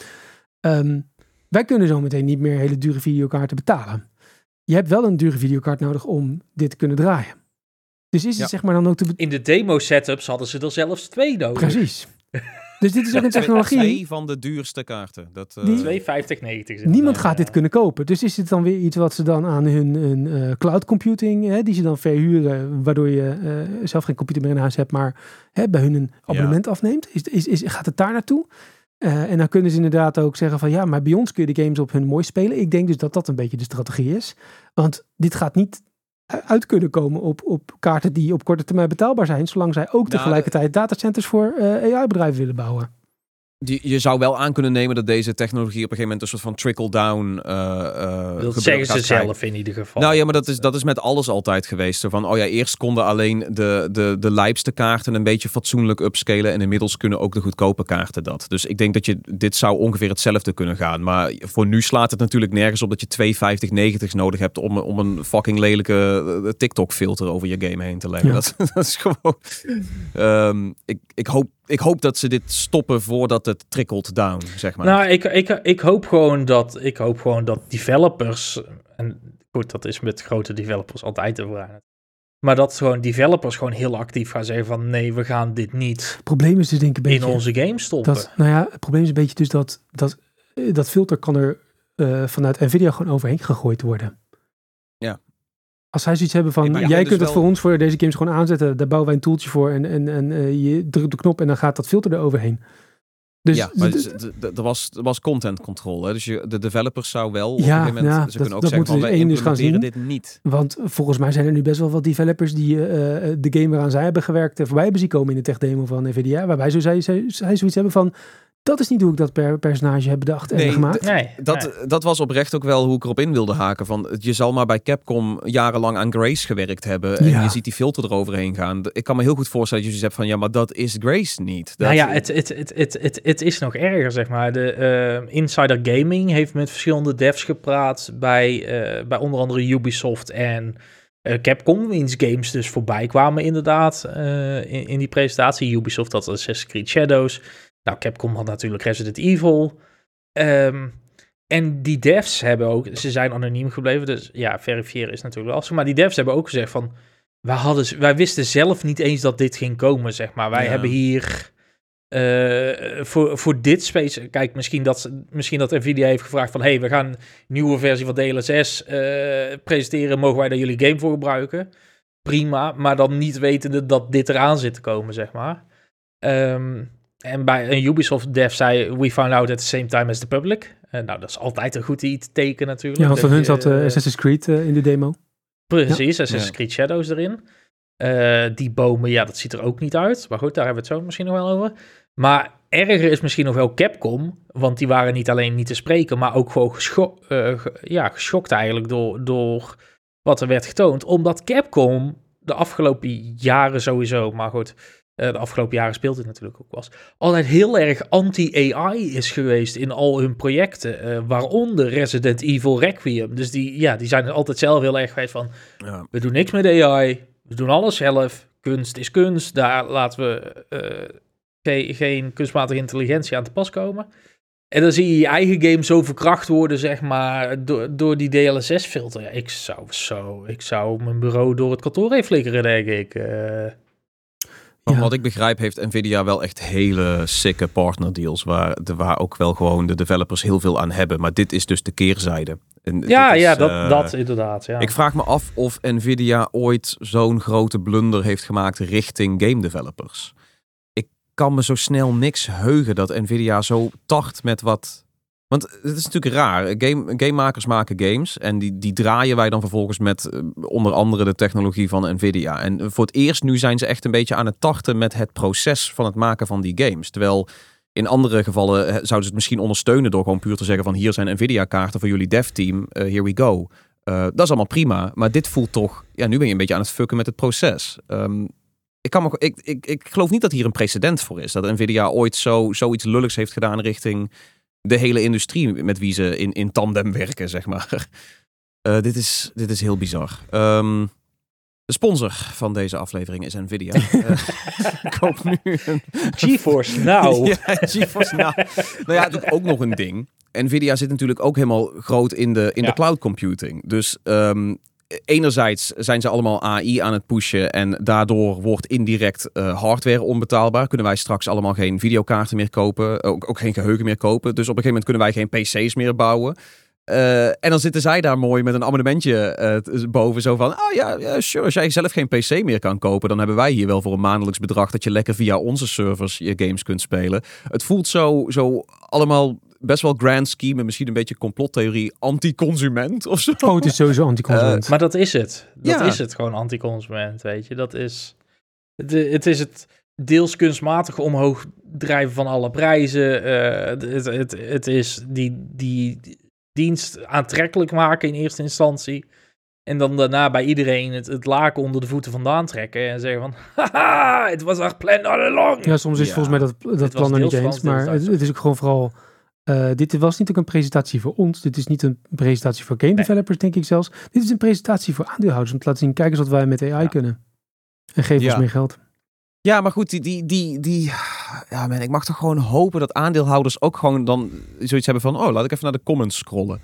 Wij kunnen zo meteen niet meer hele dure videokaarten betalen. Je hebt wel een dure videokaart nodig om dit te kunnen draaien. Dus is het zeg maar dan ook in de demo setups hadden ze er zelfs 2 nodig. Precies. Dus dit is ook een technologie. 2 van de duurste kaarten. 2,50,90. Niemand gaat dit kunnen kopen. Dus is het dan weer iets wat ze dan aan hun cloud computing, die ze dan verhuren, waardoor je zelf geen computer meer in huis hebt, maar bij hun een abonnement afneemt? Gaat het daar naartoe? En dan kunnen ze inderdaad ook zeggen van ja, maar bij ons kun je de games op hun mooi spelen. Ik denk dus dat dat een beetje de strategie is. Want dit gaat niet uit kunnen komen op kaarten die op korte termijn betaalbaar zijn, zolang zij ook tegelijkertijd datacenters voor AI-bedrijven willen bouwen. Je zou wel aan kunnen nemen dat deze technologie op een gegeven moment een soort van trickle-down dat zeggen ze zelf in ieder geval. Nou ja, maar dat is met alles altijd geweest. Zo van, eerst konden alleen de lijpste kaarten een beetje fatsoenlijk upscalen en inmiddels kunnen ook de goedkope kaarten dat. Dus ik denk dat dit zou ongeveer hetzelfde kunnen gaan. Maar voor nu slaat het natuurlijk nergens op dat je 2 5090's nodig hebt om een fucking lelijke TikTok-filter over je game heen te leggen. Ja. Dat is gewoon... Ik hoop dat ze dit stoppen voordat het trickelt down, zeg maar. Nou, ik hoop gewoon dat developers, en goed, dat is met grote developers altijd te vragen, maar dat gewoon developers gewoon heel actief gaan zeggen van nee, we gaan dit niet. Het probleem is dus denk ik een beetje in onze game stoppen. Het probleem is een beetje dus dat filter kan er vanuit Nvidia gewoon overheen gegooid worden. Ja. Als zij zoiets hebben van, jij kunt het voor ons voor deze games gewoon aanzetten. Daar bouwen wij een tooltje voor en je drukt de knop en dan gaat dat filter er overheen. Dus, ja, maar er was content control. Hè? Dus de developers zou wel op een gegeven moment... ze kunnen ook zeggen van, wij implementeren dit niet. Want volgens mij zijn er nu best wel wat developers die de game waaraan zij hebben gewerkt voorbij hebben zien komen in de tech demo van Nvidia. Waarbij zij zoiets hebben van... Dat is niet hoe ik dat personage heb bedacht en gemaakt. Dat was oprecht ook wel hoe ik erop in wilde haken. Van, je zal maar bij Capcom jarenlang aan Grace gewerkt hebben. En je ziet die filter eroverheen gaan. Ik kan me heel goed voorstellen dat je zegt van... Ja, maar dat is Grace niet. Het is nog erger, zeg maar. De Insider Gaming heeft met verschillende devs gepraat... bij onder andere Ubisoft en... Capcom, wiens games dus voorbij kwamen inderdaad in die presentatie. Ubisoft had Assassin's Creed Shadows... Nou, Capcom had natuurlijk Resident Evil. En die devs hebben ook... Ze zijn anoniem gebleven, dus ja, verifiëren is natuurlijk wel lastig. Maar die devs hebben ook gezegd van... Wij wisten zelf niet eens dat dit ging komen, zeg maar. Wij hebben hier... voor dit space... Kijk, misschien dat Nvidia heeft gevraagd van... Hey, we gaan een nieuwe versie van DLSS presenteren. Mogen wij daar jullie game voor gebruiken? Prima, maar dan niet wetende dat dit eraan zit te komen, zeg maar. En bij een Ubisoft dev zei... We found out at the same time as the public. Nou, dat is altijd een goed teken natuurlijk. Ja, want van hun zat Assassin's Creed in de demo. Precies, Assassin's Creed Shadows erin. Die bomen, ja, dat ziet er ook niet uit. Maar goed, daar hebben we het zo misschien nog wel over. Maar erger is misschien nog wel Capcom. Want die waren niet alleen niet te spreken... maar ook gewoon geschokt eigenlijk door wat er werd getoond. Omdat Capcom de afgelopen jaren sowieso... maar goed... de afgelopen jaren speelt het natuurlijk ook was, altijd heel erg anti-AI is geweest in al hun projecten, waaronder Resident Evil Requiem. Dus die zijn er altijd zelf heel erg geweest van, we doen niks met AI, we doen alles zelf, kunst is kunst, daar laten we geen kunstmatige intelligentie aan te pas komen. En dan zie je je eigen game zo verkracht worden, zeg maar, door die DLSS-filter. Ja, ik zou mijn bureau door het kantoor heen flikkeren, denk ik. Van wat ik begrijp heeft Nvidia wel echt hele sicke partnerdeals waar ook wel gewoon de developers heel veel aan hebben. Maar dit is dus de keerzijde. En dat inderdaad. Ja. Ik vraag me af of Nvidia ooit zo'n grote blunder heeft gemaakt richting game developers. Ik kan me zo snel niks heugen dat Nvidia zo tart met wat... Want het is natuurlijk raar. Gamemakers maken games en die draaien wij dan vervolgens met onder andere de technologie van Nvidia. En voor het eerst nu zijn ze echt een beetje aan het tarten met het proces van het maken van die games. Terwijl in andere gevallen zouden ze het misschien ondersteunen door gewoon puur te zeggen van hier zijn Nvidia kaarten voor jullie dev team, here we go. Dat is allemaal prima, maar dit voelt toch, ja, nu ben je een beetje aan het fucken met het proces. Ik geloof niet dat hier een precedent voor is. Dat Nvidia ooit zoiets lulligs heeft gedaan richting de hele industrie met wie ze in tandem werken, zeg maar. Dit is heel bizar. De sponsor van deze aflevering is Nvidia. Ik hoop nu GeForce Now. Ja, GeForce Now. Nou ja, dat is ook nog een ding. Nvidia zit natuurlijk ook helemaal groot in de cloud computing. Dus enerzijds zijn ze allemaal AI aan het pushen en daardoor wordt indirect hardware onbetaalbaar. Kunnen wij straks allemaal geen videokaarten meer kopen, ook geen geheugen meer kopen. Dus op een gegeven moment kunnen wij geen PC's meer bouwen. En dan zitten zij daar mooi met een abonnementje boven. Zo van, sure, als jij zelf geen PC meer kan kopen, dan hebben wij hier wel voor een maandelijks bedrag dat je lekker via onze servers je games kunt spelen. Het voelt zo allemaal best wel grand scheme en misschien een beetje complottheorie anti-consument of zo. Oh, het is sowieso anti-consument. Maar dat is het. Dat is het gewoon anti-consument, weet je. Dat is... Het is het deels kunstmatig omhoog drijven van alle prijzen. Het is die dienst aantrekkelijk maken in eerste instantie. En dan daarna bij iedereen het laken onder de voeten vandaan trekken. En zeggen van, haha, het was our plan all along. Ja, soms is volgens mij dat plan er niet eens. Maar het is ook gewoon vooral... dit was niet ook een presentatie voor ons. Dit is niet een presentatie voor game developers, denk ik zelfs. Dit is een presentatie voor aandeelhouders. Om te laten zien, kijk eens wat wij met AI kunnen. En geef ons meer geld. Ja, maar goed, ik mag toch gewoon hopen dat aandeelhouders ook gewoon dan zoiets hebben van, laat ik even naar de comments scrollen.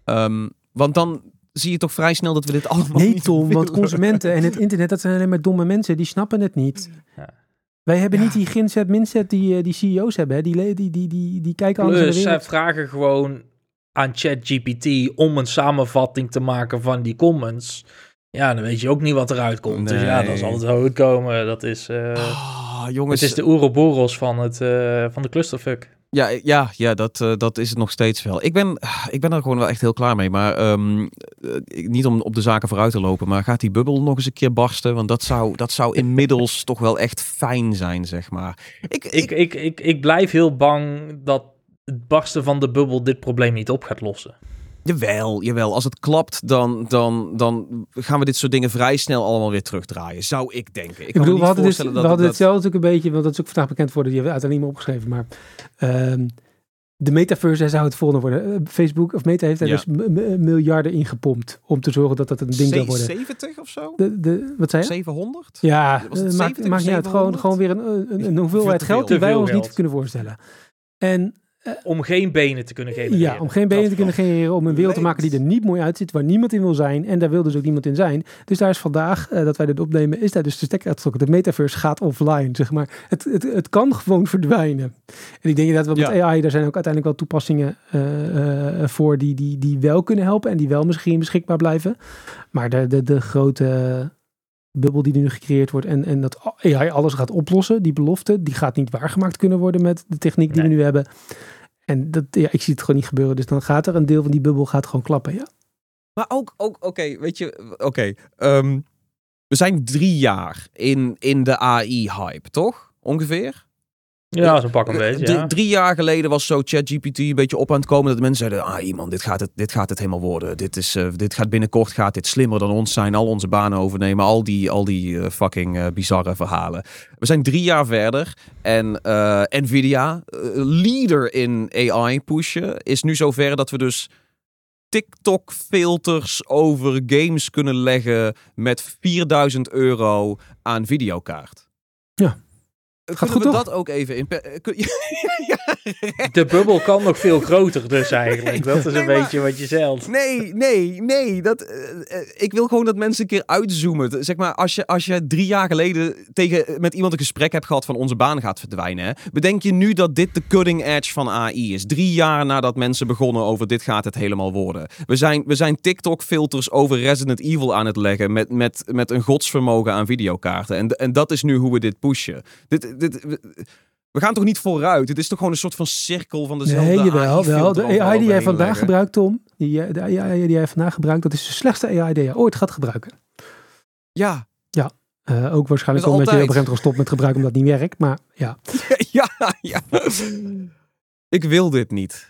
Want dan zie je toch vrij snel dat we dit allemaal niet Tom, willen. Want consumenten en het internet, dat zijn alleen maar domme mensen. Die snappen het niet. Ja. Wij hebben niet die ginset, minset die CEO's hebben. Hè? Die kijken anders naar de wereld. Zij vragen gewoon aan ChatGPT om een samenvatting te maken van die comments. Ja, dan weet je ook niet wat eruit komt. Nee. Dus ja, dat zal het wel komen. Dat is, jongens, het is de Ouroboros van de clusterfuck. Ja, dat is het nog steeds wel. Ik ben er gewoon wel echt heel klaar mee. Maar niet om op de zaken vooruit te lopen. Maar gaat die bubbel nog eens een keer barsten? Want dat zou inmiddels toch wel echt fijn zijn, zeg maar. Ik blijf heel bang dat het barsten van de bubbel dit probleem niet op gaat lossen. Jawel. Als het klapt, dan gaan we dit soort dingen vrij snel allemaal weer terugdraaien. Zou ik denken. Ik bedoel, we hadden hetzelfde ook een beetje, want dat is ook vandaag bekend geworden, die hebben we uiteindelijk niet meer opgeschreven, maar de metaverse zou het volgende worden. Facebook of Meta heeft daar dus miljarden ingepompt om te zorgen dat dat een ding zou worden. 70 of zo? Wat zei je? 700? Ja, maakt niet uit. Gewoon weer een hoeveelheid geld die wij ons niet kunnen voorstellen. En om geen benen te kunnen genereren. Ja, om geen benen te kunnen genereren. Om een wereld te maken die er niet mooi uitziet. Waar niemand in wil zijn. En daar wil dus ook niemand in zijn. Dus daar is vandaag, dat wij dit opnemen, is daar dus de stekker uitgetrokken. De metaverse gaat offline, zeg maar. Het kan gewoon verdwijnen. En ik denk dat we met AI, daar zijn ook uiteindelijk wel toepassingen voor die wel kunnen helpen. En die wel misschien beschikbaar blijven. Maar de grote bubbel die nu gecreëerd wordt en dat AI alles gaat oplossen, die belofte, die gaat niet waargemaakt kunnen worden met de techniek die we nu hebben. En ik zie het gewoon niet gebeuren. Dus dan gaat er een deel van die bubbel gewoon klappen, ja. Maar ook weet je, we zijn 3 jaar in de AI-hype, toch? Ongeveer? Ja, zo pak een beetje, ja. 3 jaar geleden was zo ChatGPT een beetje op aan het komen. Dat mensen zeiden, man, dit gaat het helemaal worden. Dit gaat binnenkort slimmer dan ons zijn. Al onze banen overnemen. Al die fucking bizarre verhalen. We zijn 3 jaar verder. En Nvidia, leader in AI pushen, is nu zover dat we dus TikTok-filters over games kunnen leggen met €4.000 aan videokaart. Ja. Kunnen we dat ook even in... De bubbel kan nog veel groter dus eigenlijk. Dat is een beetje wat je zegt. Nee. Ik wil gewoon dat mensen een keer uitzoomen. Zeg maar, als je 3 jaar geleden met iemand een gesprek hebt gehad van onze baan gaat verdwijnen. Hè? Bedenk je nu dat dit de cutting edge van AI is. 3 jaar nadat mensen begonnen over dit gaat het helemaal worden. We zijn TikTok-filters over Resident Evil aan het leggen met een godsvermogen aan videokaarten. En dat is nu hoe we dit pushen. We gaan toch niet vooruit? Het is toch gewoon een soort van cirkel van dezelfde AI. Nee, wel. De AI die jij vandaag leggen. gebruikt, Tom. De AI die jij vandaag gebruikt, dat is de slechtste AI die jij ooit gaat gebruiken. Ja. Ook waarschijnlijk omdat je op een gegeven moment stopt met gebruiken omdat het niet werkt. Maar ja. Ja. Ik wil dit niet.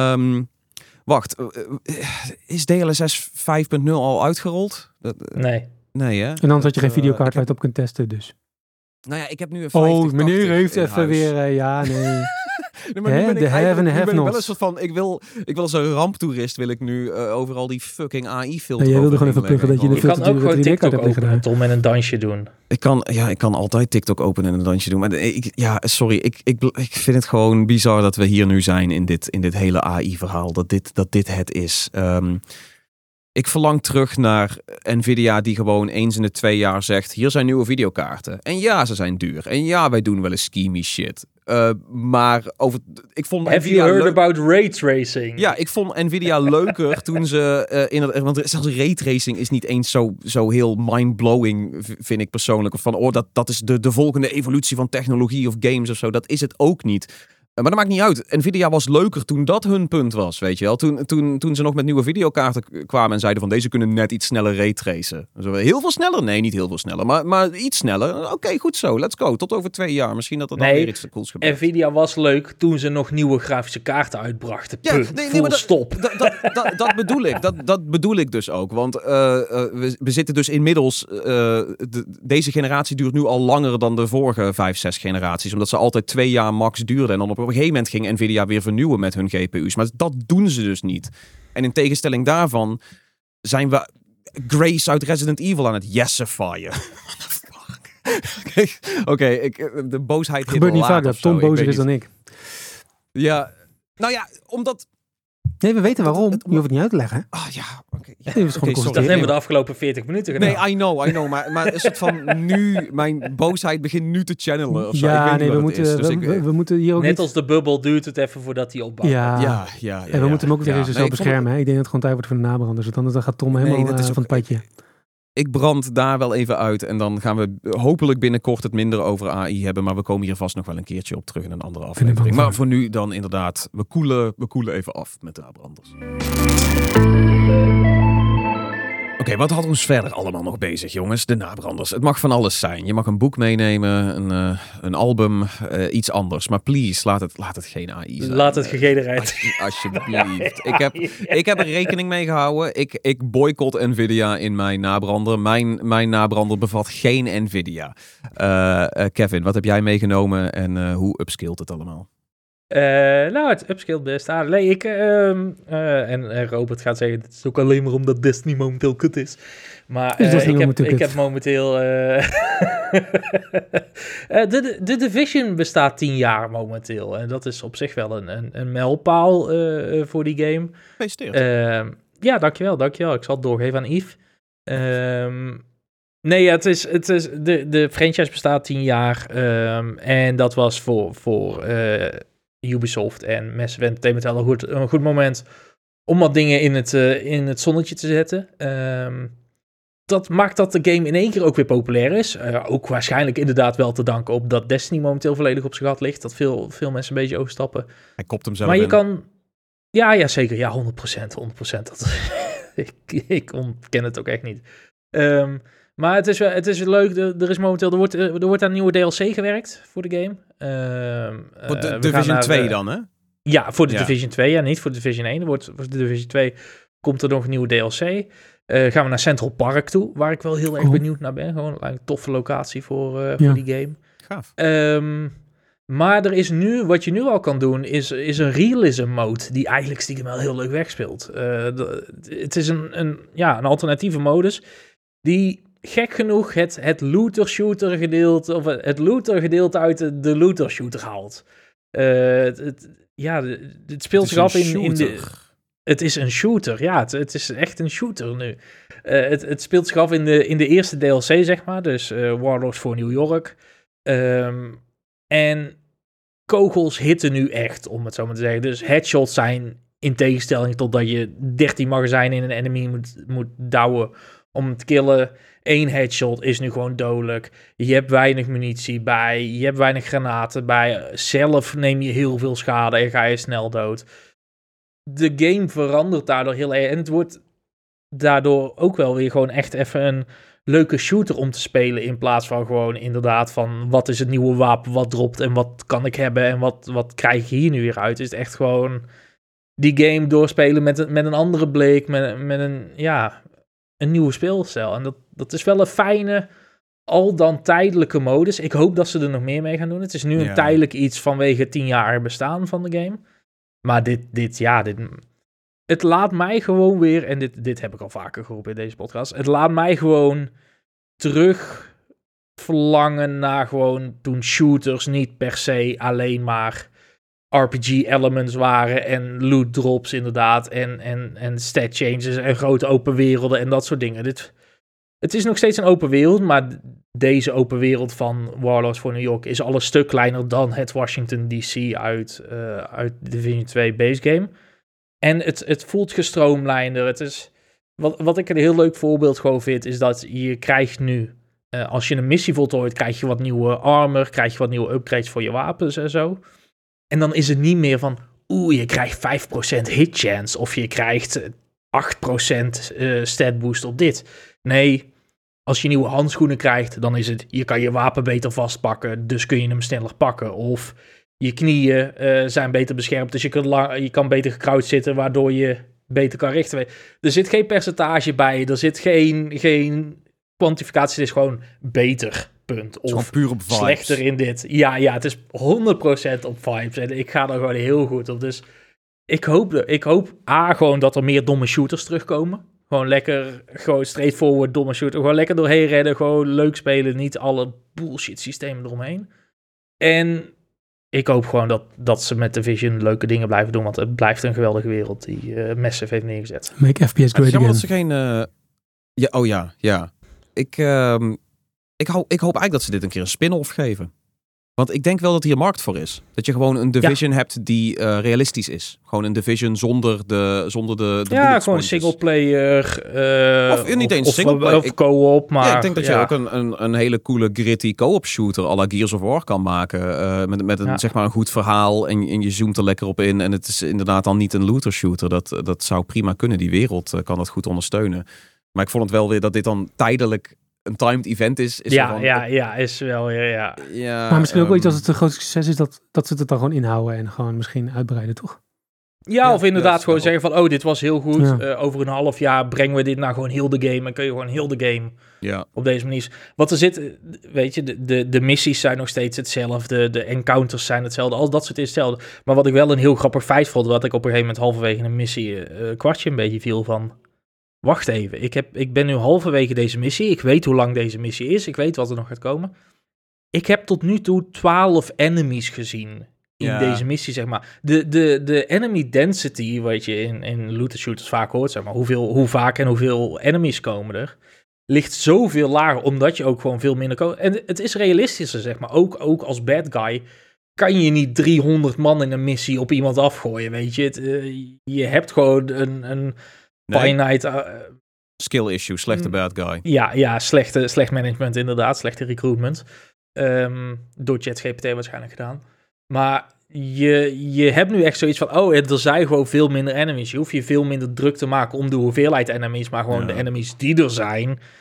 Wacht. Is DLSS 5.0 al uitgerold? Nee, hè? En dan had je geen videokaart waar je het op kunt testen, dus. Nou ja, ik heb nu een 5080 meneer heeft in even huis. weer... Nee, maar Hè, nu ben de ik have eigenlijk- and nu have ben ik wel nots. een soort van... Ik wil als een ramptoerist wil ik nu overal die fucking AI-filter. jij wilde gewoon even pluggen dat je Je veel kan te ook dure gewoon 3D-kaart TikTok hebt liggen openen, daar. Tom, en een dansje doen. Ik kan altijd TikTok openen en een dansje doen. Maar ik vind het gewoon bizar dat we hier nu zijn in dit hele AI-verhaal. Dat dit het is. Ik verlang terug naar Nvidia die gewoon eens in de 2 jaar zegt... hier zijn nieuwe videokaarten. En ja, ze zijn duur. En ja, wij doen wel eens schemy shit. Maar ik vond Have Nvidia you heard about ray tracing? Ja, ik vond Nvidia leuker toen ze... want zelfs raytracing is niet eens zo heel mind-blowing, vind ik persoonlijk. Of van, dat is de volgende evolutie van technologie of games of zo. Dat is het ook niet. Maar dat maakt niet uit. Nvidia was leuker toen dat hun punt was, weet je wel. Toen ze nog met nieuwe videokaarten kwamen en zeiden van deze kunnen net iets sneller raytracen. Heel veel sneller? Nee, niet heel veel sneller. Maar iets sneller. Oké, goed zo. Let's go. Tot over 2 jaar. Misschien dat er dan weer iets cools gebeurt. Nvidia was leuk toen ze nog nieuwe grafische kaarten uitbrachten. Stop. Dat bedoel ik. Dat bedoel ik dus ook. Want we zitten dus inmiddels... deze generatie duurt nu al langer dan de vorige 5, 6 generaties. Omdat ze altijd 2 jaar max duurden. En dan op een gegeven moment ging Nvidia weer vernieuwen met hun GPU's. Maar dat doen ze dus niet. En in tegenstelling daarvan zijn we Grace uit Resident Evil aan het yesifyen. Oké, de boosheid... Het gebeurt niet vaak dat Tom bozer is dan ik. Ja, nou ja, omdat... Nee, we weten waarom. Je hoeft het niet uit te leggen. Ja, oké. Dat hebben we de afgelopen 40 minuten gedaan. Nee, I know. Maar een soort van nu... Mijn boosheid begint nu te channelen of zo. Ja, nee, we moeten hier ook net niet... als de bubbel duurt het even voordat hij opbouwt. Ja. En we moeten hem ook weer eens zelf beschermen. Hè? Ik denk dat het gewoon tijd wordt voor de nabranders. Want anders dan gaat Tom helemaal van het padje. Ik brand daar wel even uit. En dan gaan we hopelijk binnenkort het minder over AI hebben. Maar we komen hier vast nog wel een keertje op terug in een andere aflevering. Maar voor nu dan inderdaad, we koelen even af met de nabranders. Oké, wat had ons verder allemaal nog bezig, jongens? De nabranders. Het mag van alles zijn. Je mag een boek meenemen, een album, iets anders. Maar please, laat het geen AI zijn. Laat het gegenereerd. Alsjeblieft. Ik heb er rekening mee gehouden. Ik boycott Nvidia in mijn nabrander. Mijn nabrander bevat geen Nvidia. Kevin, wat heb jij meegenomen en hoe upscaled het allemaal? Het upscaled best aardig. Nee, en Robert gaat zeggen, het is ook alleen maar omdat Destiny momenteel kut is. Maar ik heb momenteel... de Division bestaat 10 jaar momenteel. En dat is op zich wel een mijlpaal voor die game. Gefeliciteerd. Ja, dankjewel. Ik zal het doorgeven aan Yves. Nee, het is de franchise bestaat 10 jaar. En dat was voor Ubisoft en Massive Entertainment wel een goed moment om wat dingen in het zonnetje te zetten. Dat maakt dat de game in één keer ook weer populair is. Ook waarschijnlijk inderdaad wel te danken op dat Destiny momenteel volledig op zijn gat ligt. Dat veel mensen een beetje overstappen. Hij kopt hem zelf maar je in. kan... Ja, zeker. Ja, 100%. Dat... ik ontken het ook echt niet. Maar het is leuk. Er is momenteel... Er wordt aan een nieuwe DLC gewerkt voor de game. Voor de Division 2 dan, hè? Ja, voor de Division 2. Ja, niet voor de Division 1. Voor de Division 2 komt er nog een nieuwe DLC. Gaan we naar Central Park toe, waar ik wel heel erg benieuwd naar ben. Gewoon een toffe locatie voor die game. Gaaf. Maar er is nu, wat je nu al kan doen, is een realism mode die eigenlijk stiekem wel heel leuk wegspeelt. Het is een alternatieve modus die gek genoeg het looter-shooter gedeelte, of het looter-gedeelte uit de looter-shooter haalt. Het speelt zich af in de... Het is een shooter, ja. Het is echt een shooter nu. Het speelt zich af in de eerste DLC, zeg maar. Dus Warlords for New York. En kogels hitten nu echt, om het zo maar te zeggen. Dus headshots zijn, in tegenstelling tot dat je 13 magazijnen in een enemy moet douwen om te killen. 1 headshot is nu gewoon dodelijk. Je hebt weinig munitie bij. Je hebt weinig granaten bij. Zelf neem je heel veel schade en ga je snel dood. De game verandert daardoor heel erg. En het wordt daardoor ook wel weer gewoon echt even een leuke shooter om te spelen. In plaats van gewoon inderdaad van wat is het nieuwe wapen, wat dropt en wat kan ik hebben en wat krijg je hier nu weer uit. Is het echt gewoon die game doorspelen met een andere blik, met een nieuwe speelstijl. En dat is wel een fijne, al dan tijdelijke modus. Ik hoop dat ze er nog meer mee gaan doen. Het is nu een tijdelijk iets vanwege 10 jaar bestaan van de game. Maar het laat mij gewoon weer, en dit heb ik al vaker geroepen in deze podcast, het laat mij gewoon terug verlangen naar gewoon toen shooters niet per se alleen maar RPG-elements waren en loot drops inderdaad en stat changes en grote open werelden en dat soort dingen. Het is nog steeds een open wereld, maar deze open wereld van Warlords for New York is al een stuk kleiner dan het Washington DC uit Division 2 base game. En het voelt gestroomlijnder. Het is, wat ik een heel leuk voorbeeld gewoon vind, is dat je krijgt nu, als je een missie voltooit, krijg je wat nieuwe armor, krijg je wat nieuwe upgrades voor je wapens en zo. En dan is het niet meer van, je krijgt 5% hit chance of je krijgt 8% stat boost op dit. Nee, als je nieuwe handschoenen krijgt, dan is het, je kan je wapen beter vastpakken, dus kun je hem sneller pakken. Of je knieën zijn beter beschermd, dus je kan beter gekruid zitten, waardoor je beter kan richten. Er zit geen percentage bij, er zit geen kwantificatie, het is gewoon beter, punt. Of puur op vibes. Slechter in dit. Ja, het is 100% op vibes en ik ga er gewoon heel goed op. Dus ik hoop gewoon dat er meer domme shooters terugkomen. Gewoon lekker, gewoon straightforward domme shooter. Gewoon lekker doorheen redden, gewoon leuk spelen, niet alle bullshit systemen eromheen. En ik hoop gewoon dat ze met Division leuke dingen blijven doen, want het blijft een geweldige wereld die Massive heeft neergezet. Make FPS great again. Dat ze geen... Ik hoop eigenlijk dat ze dit een keer een spin-off geven. Want ik denk wel dat hier markt voor is. Dat je gewoon een Division hebt die realistisch is. Gewoon een Division zonder de ja, gewoon een singleplayer. Of niet eens singleplayer. Of co-op, maar... Ja, ik denk dat je ook een hele coole gritty co-op shooter à la Gears of War kan maken. Met een, zeg maar een goed verhaal en je zoomt er lekker op in. En het is inderdaad dan niet een looter shooter. Dat zou prima kunnen. Die wereld kan dat goed ondersteunen. Maar ik vond het wel weer dat dit dan tijdelijk een timed event is is wel weer, ja. Maar misschien ook wel iets als het een groot succes is, dat ze het dan gewoon inhouden en gewoon misschien uitbreiden, toch? Ja, of inderdaad gewoon zeggen van, dit was heel goed. Ja. Over een half jaar brengen we dit naar gewoon heel de game. En kun je gewoon heel de game op deze manier. Wat er zit, weet je, de missies zijn nog steeds hetzelfde. De encounters zijn hetzelfde. Al dat soort is hetzelfde. Maar wat ik wel een heel grappig feit vond, wat ik op een gegeven moment halverwege een missie kwartje een beetje viel van... Wacht even, ik ben nu halverwege deze missie. Ik weet hoe lang deze missie is. Ik weet wat er nog gaat komen. Ik heb tot nu toe 12 enemies gezien in deze missie, zeg maar. De enemy density, wat je in looter shooters vaak hoort, zeg maar. Hoe vaak en hoeveel enemies komen er, ligt zoveel lager, omdat je ook gewoon veel minder... En het is realistischer, zeg maar. Ook als bad guy kan je niet 300 man in een missie op iemand afgooien, weet je. Je hebt gewoon een finite... skill issue, slechte bad guy. Ja, slecht management inderdaad, slechte recruitment. Door ChatGPT waarschijnlijk gedaan. Maar je hebt nu echt zoiets van, er zijn gewoon veel minder enemies. Je hoeft je veel minder druk te maken om de hoeveelheid enemies, maar gewoon de enemies die er zijn.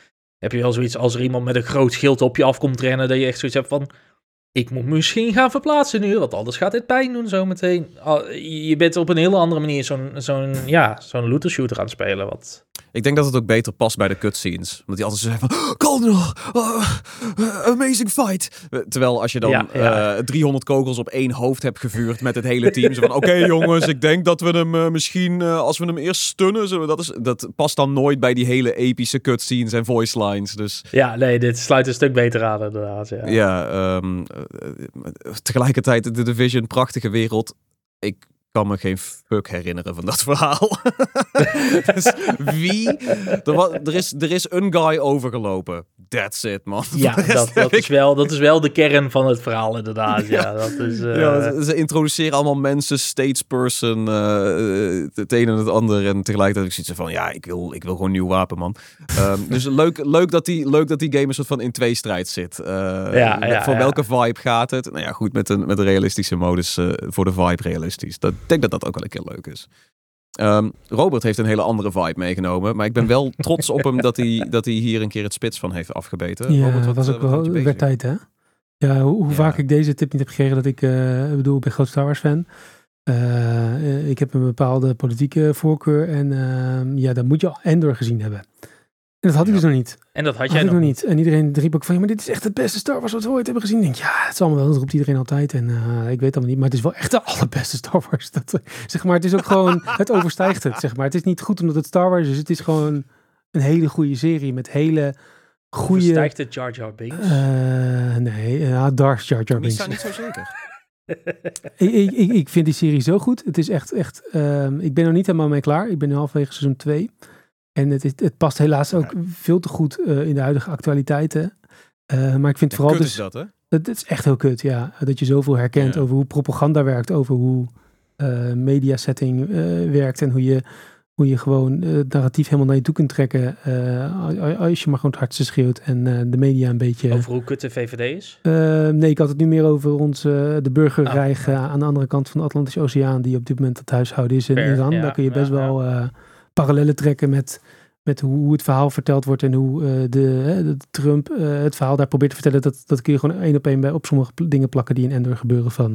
heb je wel zoiets als er iemand met een groot schild op je af komt rennen, dat je echt zoiets hebt van, ik moet misschien gaan verplaatsen nu, want anders gaat dit pijn doen zometeen. Je bent op een hele andere manier zo'n looter shooter aan het spelen. Ik denk dat het ook beter past bij de cutscenes. Omdat die altijd zo zeggen van, Caldera, amazing fight. Terwijl als je dan 300 kogels op 1 hoofd hebt gevuurd met het hele team. Zo van, oké, jongens, ik denk dat we hem misschien, als we hem eerst stunnen. Dat past dan nooit bij die hele epische cutscenes en voice lines. Dus. Ja, nee, dit sluit een stuk beter aan inderdaad. Tegelijkertijd de Division, prachtige wereld. Ik kan me geen fuck herinneren van dat verhaal. Dus wie? Er is een guy overgelopen. That's it, man. Ja, dat is wel de kern van het verhaal inderdaad. Ja, dat is, ze introduceren allemaal mensen, statesperson, het een en het ander. En tegelijkertijd ik zoiets van, ik wil gewoon een nieuw wapen, man. Dus leuk dat die game een soort van in tweestrijd zit. Voor welke vibe gaat het? Nou ja, goed, met een realistische modus voor de vibe realistisch. Ik denk dat ook wel een keer leuk is. Robert heeft een hele andere vibe meegenomen. Maar ik ben wel trots op hem dat hij hier een keer het spits van heeft afgebeten. Ja, Robert, dat was ook wel weer tijd, hè? Ja, hoe vaak ik deze tip niet heb gekregen dat ik ben groot Star Wars fan. Ik heb een bepaalde politieke voorkeur. En dan moet je Endor gezien hebben. En dat had ik dus nog niet. En dat had jij nog niet. En iedereen riep ook van, maar dit is echt het beste Star Wars wat we ooit hebben gezien. Ik denk, het is allemaal wel, dat roept iedereen altijd. En ik weet allemaal niet, maar het is wel echt de allerbeste Star Wars. Zeg maar, het is ook gewoon, het overstijgt het, zeg maar. Het is niet goed omdat het Star Wars is. Het is gewoon een hele goede serie met hele goede... Overstijgt het Jar Jar Binks? Nee, Darth Jar Jar Binks. Ik sta niet zo zeker. ik vind die serie zo goed. Het is echt ik ben er niet helemaal mee klaar. Ik ben nu halverwege seizoen 2. En het past helaas ook veel te goed in de huidige actualiteiten. Maar ik vind vooral dus... Is dat, hè? Het is echt heel kut, ja. Dat je zoveel herkent over hoe propaganda werkt. Over hoe mediasetting werkt. En hoe je gewoon het narratief helemaal naar je toe kunt trekken. Als je maar gewoon het hardste schreeuwt. En de media een beetje... Over hoe kut de VVD is? Nee, ik had het nu meer over de burgerrijg aan de andere kant van de Atlantische Oceaan. Die op dit moment het huishouden is in Iran. Daar kun je best wel... parallellen trekken met hoe het verhaal verteld wordt en hoe de Trump het verhaal daar probeert te vertellen. Dat kun je gewoon 1 op 1 op sommige dingen plakken die in Endor gebeuren van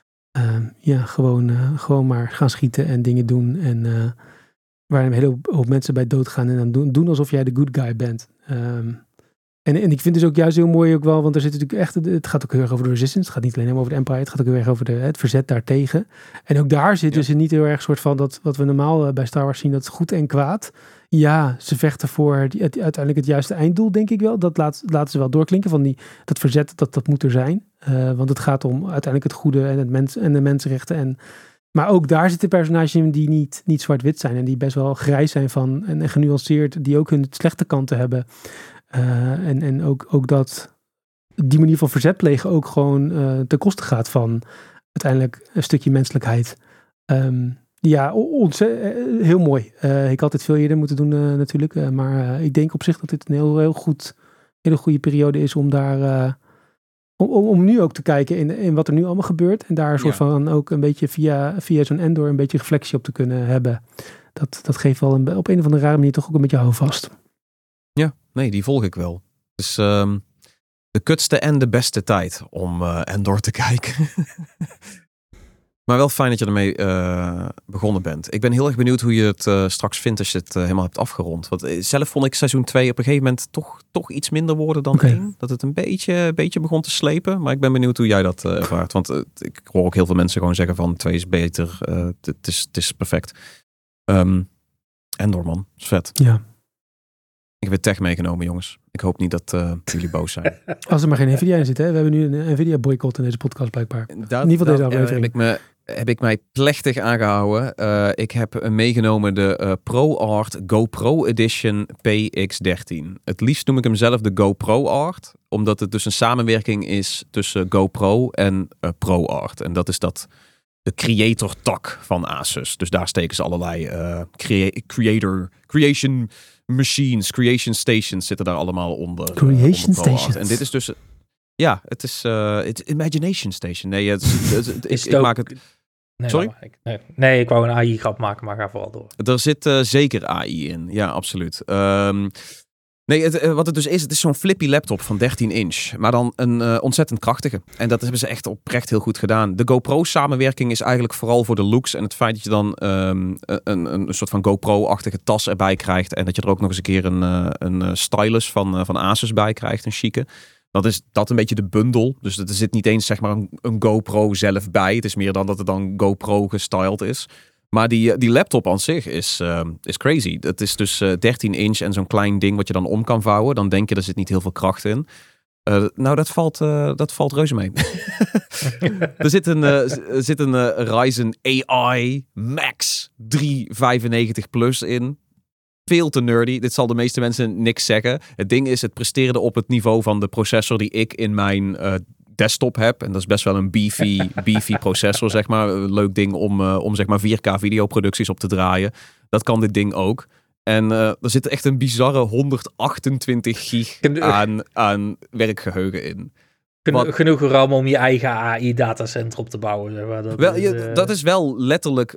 gewoon maar gaan schieten en dingen doen en waar een hele hoop mensen bij doodgaan en dan doen alsof jij de good guy bent. En ik vind het ook juist heel mooi ook wel, want er zit natuurlijk echt, het gaat ook heel erg over de resistance. Het gaat niet alleen maar over de Empire, het gaat ook heel erg over het verzet daartegen. En ook daar zit dus niet heel erg soort van dat wat we normaal bij Star Wars zien, dat is goed en kwaad. Ja, ze vechten voor uiteindelijk het juiste einddoel, denk ik wel. Dat laten ze wel doorklinken van dat verzet, dat moet er zijn. Want het gaat om uiteindelijk het goede en de mensenrechten. Maar ook daar zitten personages in die niet zwart-wit zijn en die best wel grijs zijn van en genuanceerd, die ook hun slechte kanten hebben. En ook dat die manier van verzet plegen ook gewoon ten koste gaat van uiteindelijk een stukje menselijkheid. Heel mooi. Ik had dit veel eerder moeten doen natuurlijk. Maar ik denk op zich dat dit een hele goede periode is om daar... Om nu ook te kijken in wat er nu allemaal gebeurt. En daar een soort van ook een beetje via zo'n Endor een beetje reflectie op te kunnen hebben. Dat geeft wel op een of andere rare manier toch ook een beetje houvast. Ja, nee, die volg ik wel. Dus de kutste en de beste tijd om Endor te kijken. Maar wel fijn dat je ermee begonnen bent. Ik ben heel erg benieuwd hoe je het straks vindt als je het helemaal hebt afgerond. Want zelf vond ik seizoen 2 op een gegeven moment toch iets minder worden dan 1. Dat het een beetje begon te slepen. Maar ik ben benieuwd hoe jij dat ervaart. Want ik hoor ook heel veel mensen gewoon zeggen van 2 is beter. Het is perfect. Endor, man. Is vet. Ja. Ik heb tech meegenomen, jongens. Ik hoop niet dat jullie boos zijn. Als er maar geen Nvidia in zit, hè? We hebben nu een Nvidia boycott in deze podcast blijkbaar. In ieder geval deze aflevering. Heb ik mij plechtig aangehouden. Ik heb meegenomen de ProArt GoPro Edition PX13. Het liefst noem ik hem zelf de GoPro Art. Omdat het dus een samenwerking is tussen GoPro en ProArt. En dat is de creator tak van Asus. Dus daar steken ze allerlei creation machines, creation stations zitten daar allemaal onder. Creation stations. En dit is dus... Ja, het is Imagination Station. Nee, ik maak het... Nee, sorry? Nee, ik wou een AI-grap maken, maar ga vooral door. Er zit zeker AI in. Ja, absoluut. Nee, wat het dus is, het is zo'n flippy laptop van 13 inch. Maar dan een ontzettend krachtige. En dat hebben ze echt oprecht heel goed gedaan. De GoPro-samenwerking is eigenlijk vooral voor de looks. En het feit dat je dan een soort van GoPro-achtige tas erbij krijgt. En dat je er ook nog eens een keer een stylus van Asus bij krijgt. Een chique. Dat is een beetje de bundel. Dus er zit niet eens zeg maar een GoPro zelf bij. Het is meer dan dat het dan GoPro gestyled is. Maar die laptop aan zich is crazy. Het is dus 13 inch en zo'n klein ding wat je dan om kan vouwen. Dan denk je, er zit niet heel veel kracht in. Nou, dat valt reuze mee. Er zit een Ryzen AI Max 395 Plus in. Veel te nerdy. Dit zal de meeste mensen niks zeggen. Het ding is, het presteerde op het niveau van de processor die ik in mijn desktop heb. En dat is best wel een beefy processor, zeg maar. Een leuk ding om zeg maar 4K videoproducties op te draaien. Dat kan dit ding ook. En er zit echt een bizarre 128 gig aan werkgeheugen in. Genoeg RAM om je eigen AI-datacenter op te bouwen. Zeg maar. Dat is wel letterlijk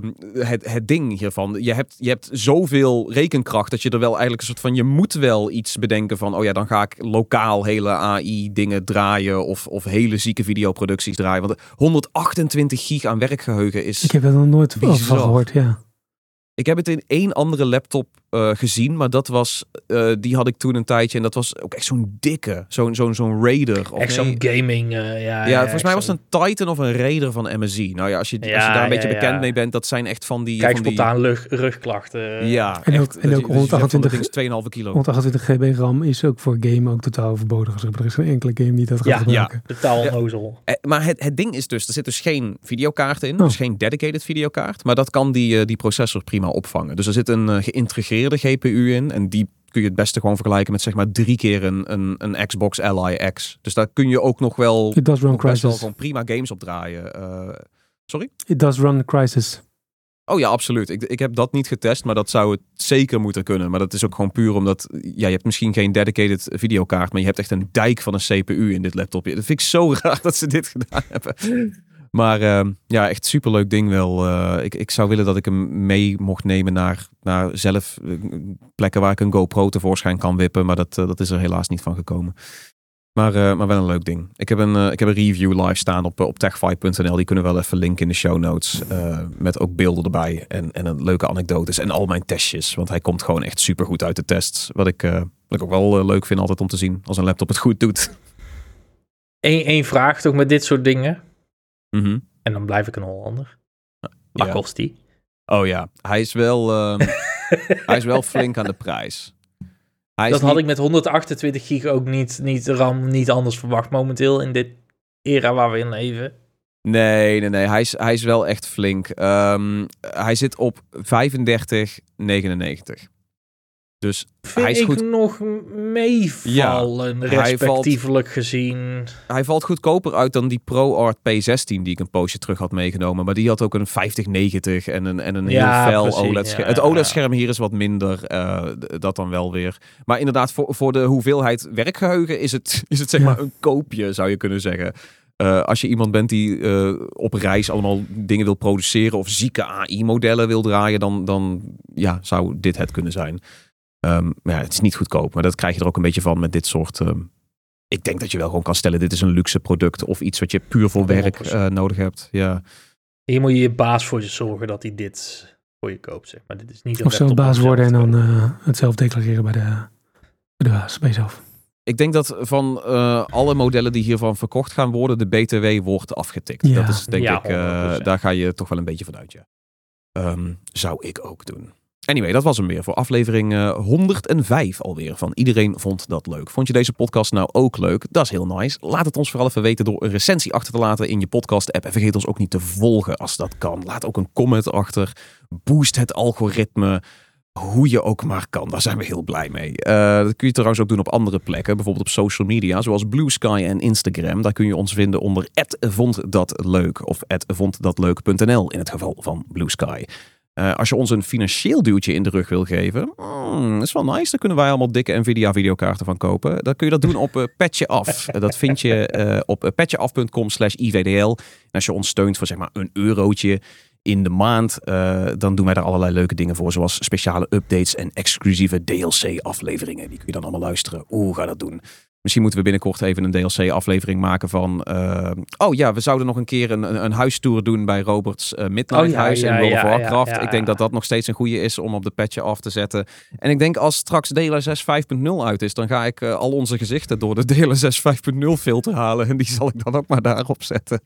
het ding hiervan. Je hebt zoveel rekenkracht dat je er wel eigenlijk een soort van... Je moet wel iets bedenken van... Oh ja, dan ga ik lokaal hele AI-dingen draaien... Of hele zieke videoproducties draaien. Want 128 gig aan werkgeheugen is... Ik heb er nog nooit van gehoord, ja. Ik heb het in 1 andere laptop gezien, maar dat was, die had ik toen een tijdje en dat was ook echt zo'n dikke, zo'n Raider. Echt zo'n gaming, volgens mij was het een Titan of een Raider van MSI. Nou ja, als je daar een beetje bekend mee bent, dat zijn echt van die... Kijk, spontaan rugklachten. Ja, en ook 128 2,5 kilo. 128 GB RAM is ook voor game ook totaal overbodig. Er is geen enkele game die dat gaat gebruiken. Totaal onnozel. Maar het ding is dus, er zit dus geen videokaart in, dus geen dedicated videokaart, maar dat kan die processor prima opvangen. Dus er zit een geïntegreerde GPU in en die kun je het beste gewoon vergelijken met zeg maar 3 keer een Xbox Ally X. Dus daar kun je ook nog wel, gewoon prima games op draaien. Sorry? It does run Crysis. Oh ja, absoluut. Ik heb dat niet getest, maar dat zou het zeker moeten kunnen. Maar dat is ook gewoon puur omdat... Ja, je hebt misschien geen dedicated videokaart, maar je hebt echt een dijk van een CPU in dit laptopje. Dat vind ik zo raar dat ze dit gedaan hebben. Maar echt superleuk ding wel. Ik zou willen dat ik hem mee mocht nemen naar zelf plekken waar ik een GoPro tevoorschijn kan wippen. Maar dat is er helaas niet van gekomen. Maar wel een leuk ding. Ik heb een review live staan op techfive.nl. Die kunnen we wel even linken in de show notes. Met ook beelden erbij. En een leuke anekdotes. En al mijn testjes. Want hij komt gewoon echt super goed uit de tests. Wat ik ook wel leuk vind altijd om te zien. Als een laptop het goed doet. Eén vraag toch met dit soort dingen. Mm-hmm. En dan blijf ik een Hollander. Wat kost die? Oh ja, hij is wel flink aan de prijs. Had ik met 128 gig ook niet RAM, niet anders verwacht momenteel in dit era waar we in leven. Nee. Hij is wel echt flink. Hij zit op 35,99. Dus hij is goed. Nog meevallen, respectievelijk gezien. Hij valt goedkoper uit dan die ProArt P16 die ik een poosje terug had meegenomen. Maar die had ook een 5090 en een heel fel OLED-scherm. Het OLED-scherm hier is wat minder, dat dan wel weer. Maar inderdaad, voor de hoeveelheid werkgeheugen is het zeg maar een koopje, zou je kunnen zeggen. Als je iemand bent die op reis allemaal dingen wil produceren of zieke AI-modellen wil draaien, dan zou dit het kunnen zijn. Het is niet goedkoop, maar dat krijg je er ook een beetje van met dit soort... ik denk dat je wel gewoon kan stellen, dit is een luxe product of iets wat je puur voor werk nodig hebt. Ja. Hier moet je baas voor je zorgen dat hij dit voor je koopt. Zeg maar. Dit is niet of zelf baas worden en dan het zelf declareren bij de baas, bij jezelf. Ik denk dat van alle modellen die hiervan verkocht gaan worden, de BTW wordt afgetikt. Ja. Dat is denk ik, 100%. daar ga je toch wel een beetje vanuit, ja. Zou ik ook doen. Anyway, dat was hem weer voor aflevering 105 alweer van Iedereen Vond Dat Leuk. Vond je deze podcast nou ook leuk? Dat is heel nice. Laat het ons vooral even weten door een recensie achter te laten in je podcast-app. En vergeet ons ook niet te volgen als dat kan. Laat ook een comment achter. Boost het algoritme. Hoe je ook maar kan. Daar zijn we heel blij mee. Dat kun je trouwens ook doen op andere plekken. Bijvoorbeeld op social media, zoals Blue Sky en Instagram. Daar kun je ons vinden onder @vonddatleuk of @vonddatleuk.nl in het geval van Blue Sky. Als je ons een financieel duwtje in de rug wil geven, dat is wel nice. Daar kunnen wij allemaal dikke Nvidia videokaarten van kopen. Dan kun je dat doen op Petje Af. Dat vind je op petjeaf.com/IVDL. En als je ons steunt voor zeg maar €1, in de maand. Dan doen wij daar allerlei leuke dingen voor. Zoals speciale updates en exclusieve DLC-afleveringen. Die kun je dan allemaal luisteren. Hoe ga dat doen? Misschien moeten we binnenkort even een DLC-aflevering maken van... we zouden nog een keer een huistour doen bij Roberts Midnight Huis in World of Warcraft. Ik denk dat dat nog steeds een goede is om op de patje af te zetten. En ik denk als straks DLSS 5.0 uit is, dan ga ik al onze gezichten door de DLSS 5.0 filter halen. En die zal ik dan ook maar daarop zetten.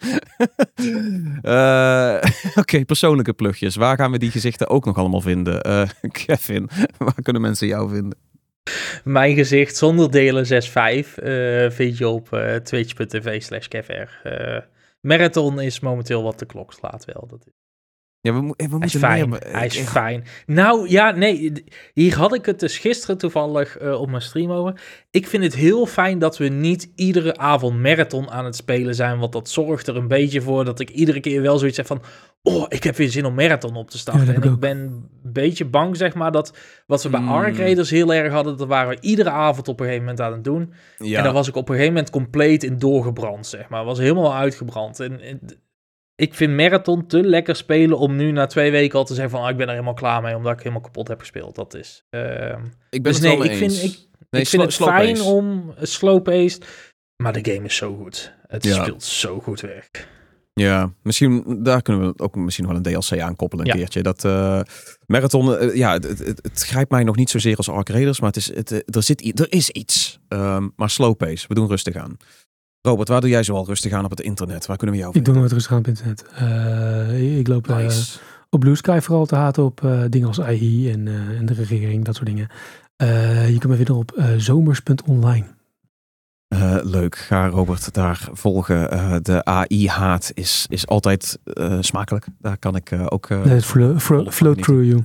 Oké, persoonlijke plugjes. Waar gaan we die gezichten ook nog allemaal vinden? Kevin, waar kunnen mensen jou vinden? Mijn gezicht zonder DLSS 5 vind je op twitch.tv/kevr. Marathon is momenteel wat de klok slaat wel. Dat is... Ja, we moeten hij is fijn. Hij is fijn. Nou, ja, nee. Hier had ik het dus gisteren toevallig op mijn stream over. Ik vind het heel fijn dat we niet iedere avond Marathon aan het spelen zijn. Want dat zorgt er een beetje voor dat ik iedere keer wel zoiets heb van... Oh, ik heb weer zin om Marathon op te starten. En ik ben een beetje bang, zeg maar, dat wat we bij Ark Raiders heel erg hadden... dat waren we iedere avond op een gegeven moment aan het doen. Ja. En daar was ik op een gegeven moment compleet in doorgebrand, zeg maar. Was helemaal uitgebrand. En ik vind Marathon te lekker spelen om nu na 2 weken al te zeggen van... ik ben er helemaal klaar mee, omdat ik helemaal kapot heb gespeeld. Dat is... ik ben het wel mee eens. Ik vind het fijn om slow-paced, maar de game is zo goed. Het speelt zo goed weg. Ja, misschien daar kunnen we ook misschien wel een DLC aan koppelen een keertje. Dat Marathon, het grijpt mij nog niet zozeer als Ark Raiders, maar er is iets. Maar slow pace, we doen rustig aan. Robert, waar doe jij zoal rustig aan op het internet? Waar kunnen we jou vinden? Ik doe nooit rustig aan op het internet. Ik loop op Blue Sky vooral te haten op dingen als AI en de regering, dat soort dingen. Je kunt me vinden op zomers.online. Leuk, ga Robert daar volgen. De AI-haat is altijd smakelijk. Daar kan ik ook... flow through you.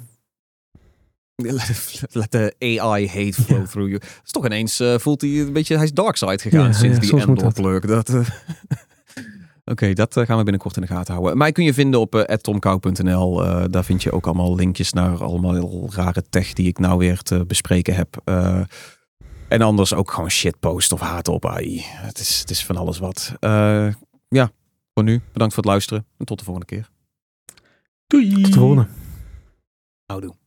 Let the AI hate flow through you. Dat is toch ineens voelt hij een beetje... Hij is dark side gegaan sinds die Endor-plug. Oké, dat gaan we binnenkort in de gaten houden. Mij kun je vinden op @tomkou.nl. Daar vind je ook allemaal linkjes naar allemaal rare tech die ik nou weer te bespreken heb. En anders ook gewoon shitpost of haat op AI. Het is van alles wat. Voor nu. Bedankt voor het luisteren. En tot de volgende keer. Doei. Tot de volgende. Houdoe.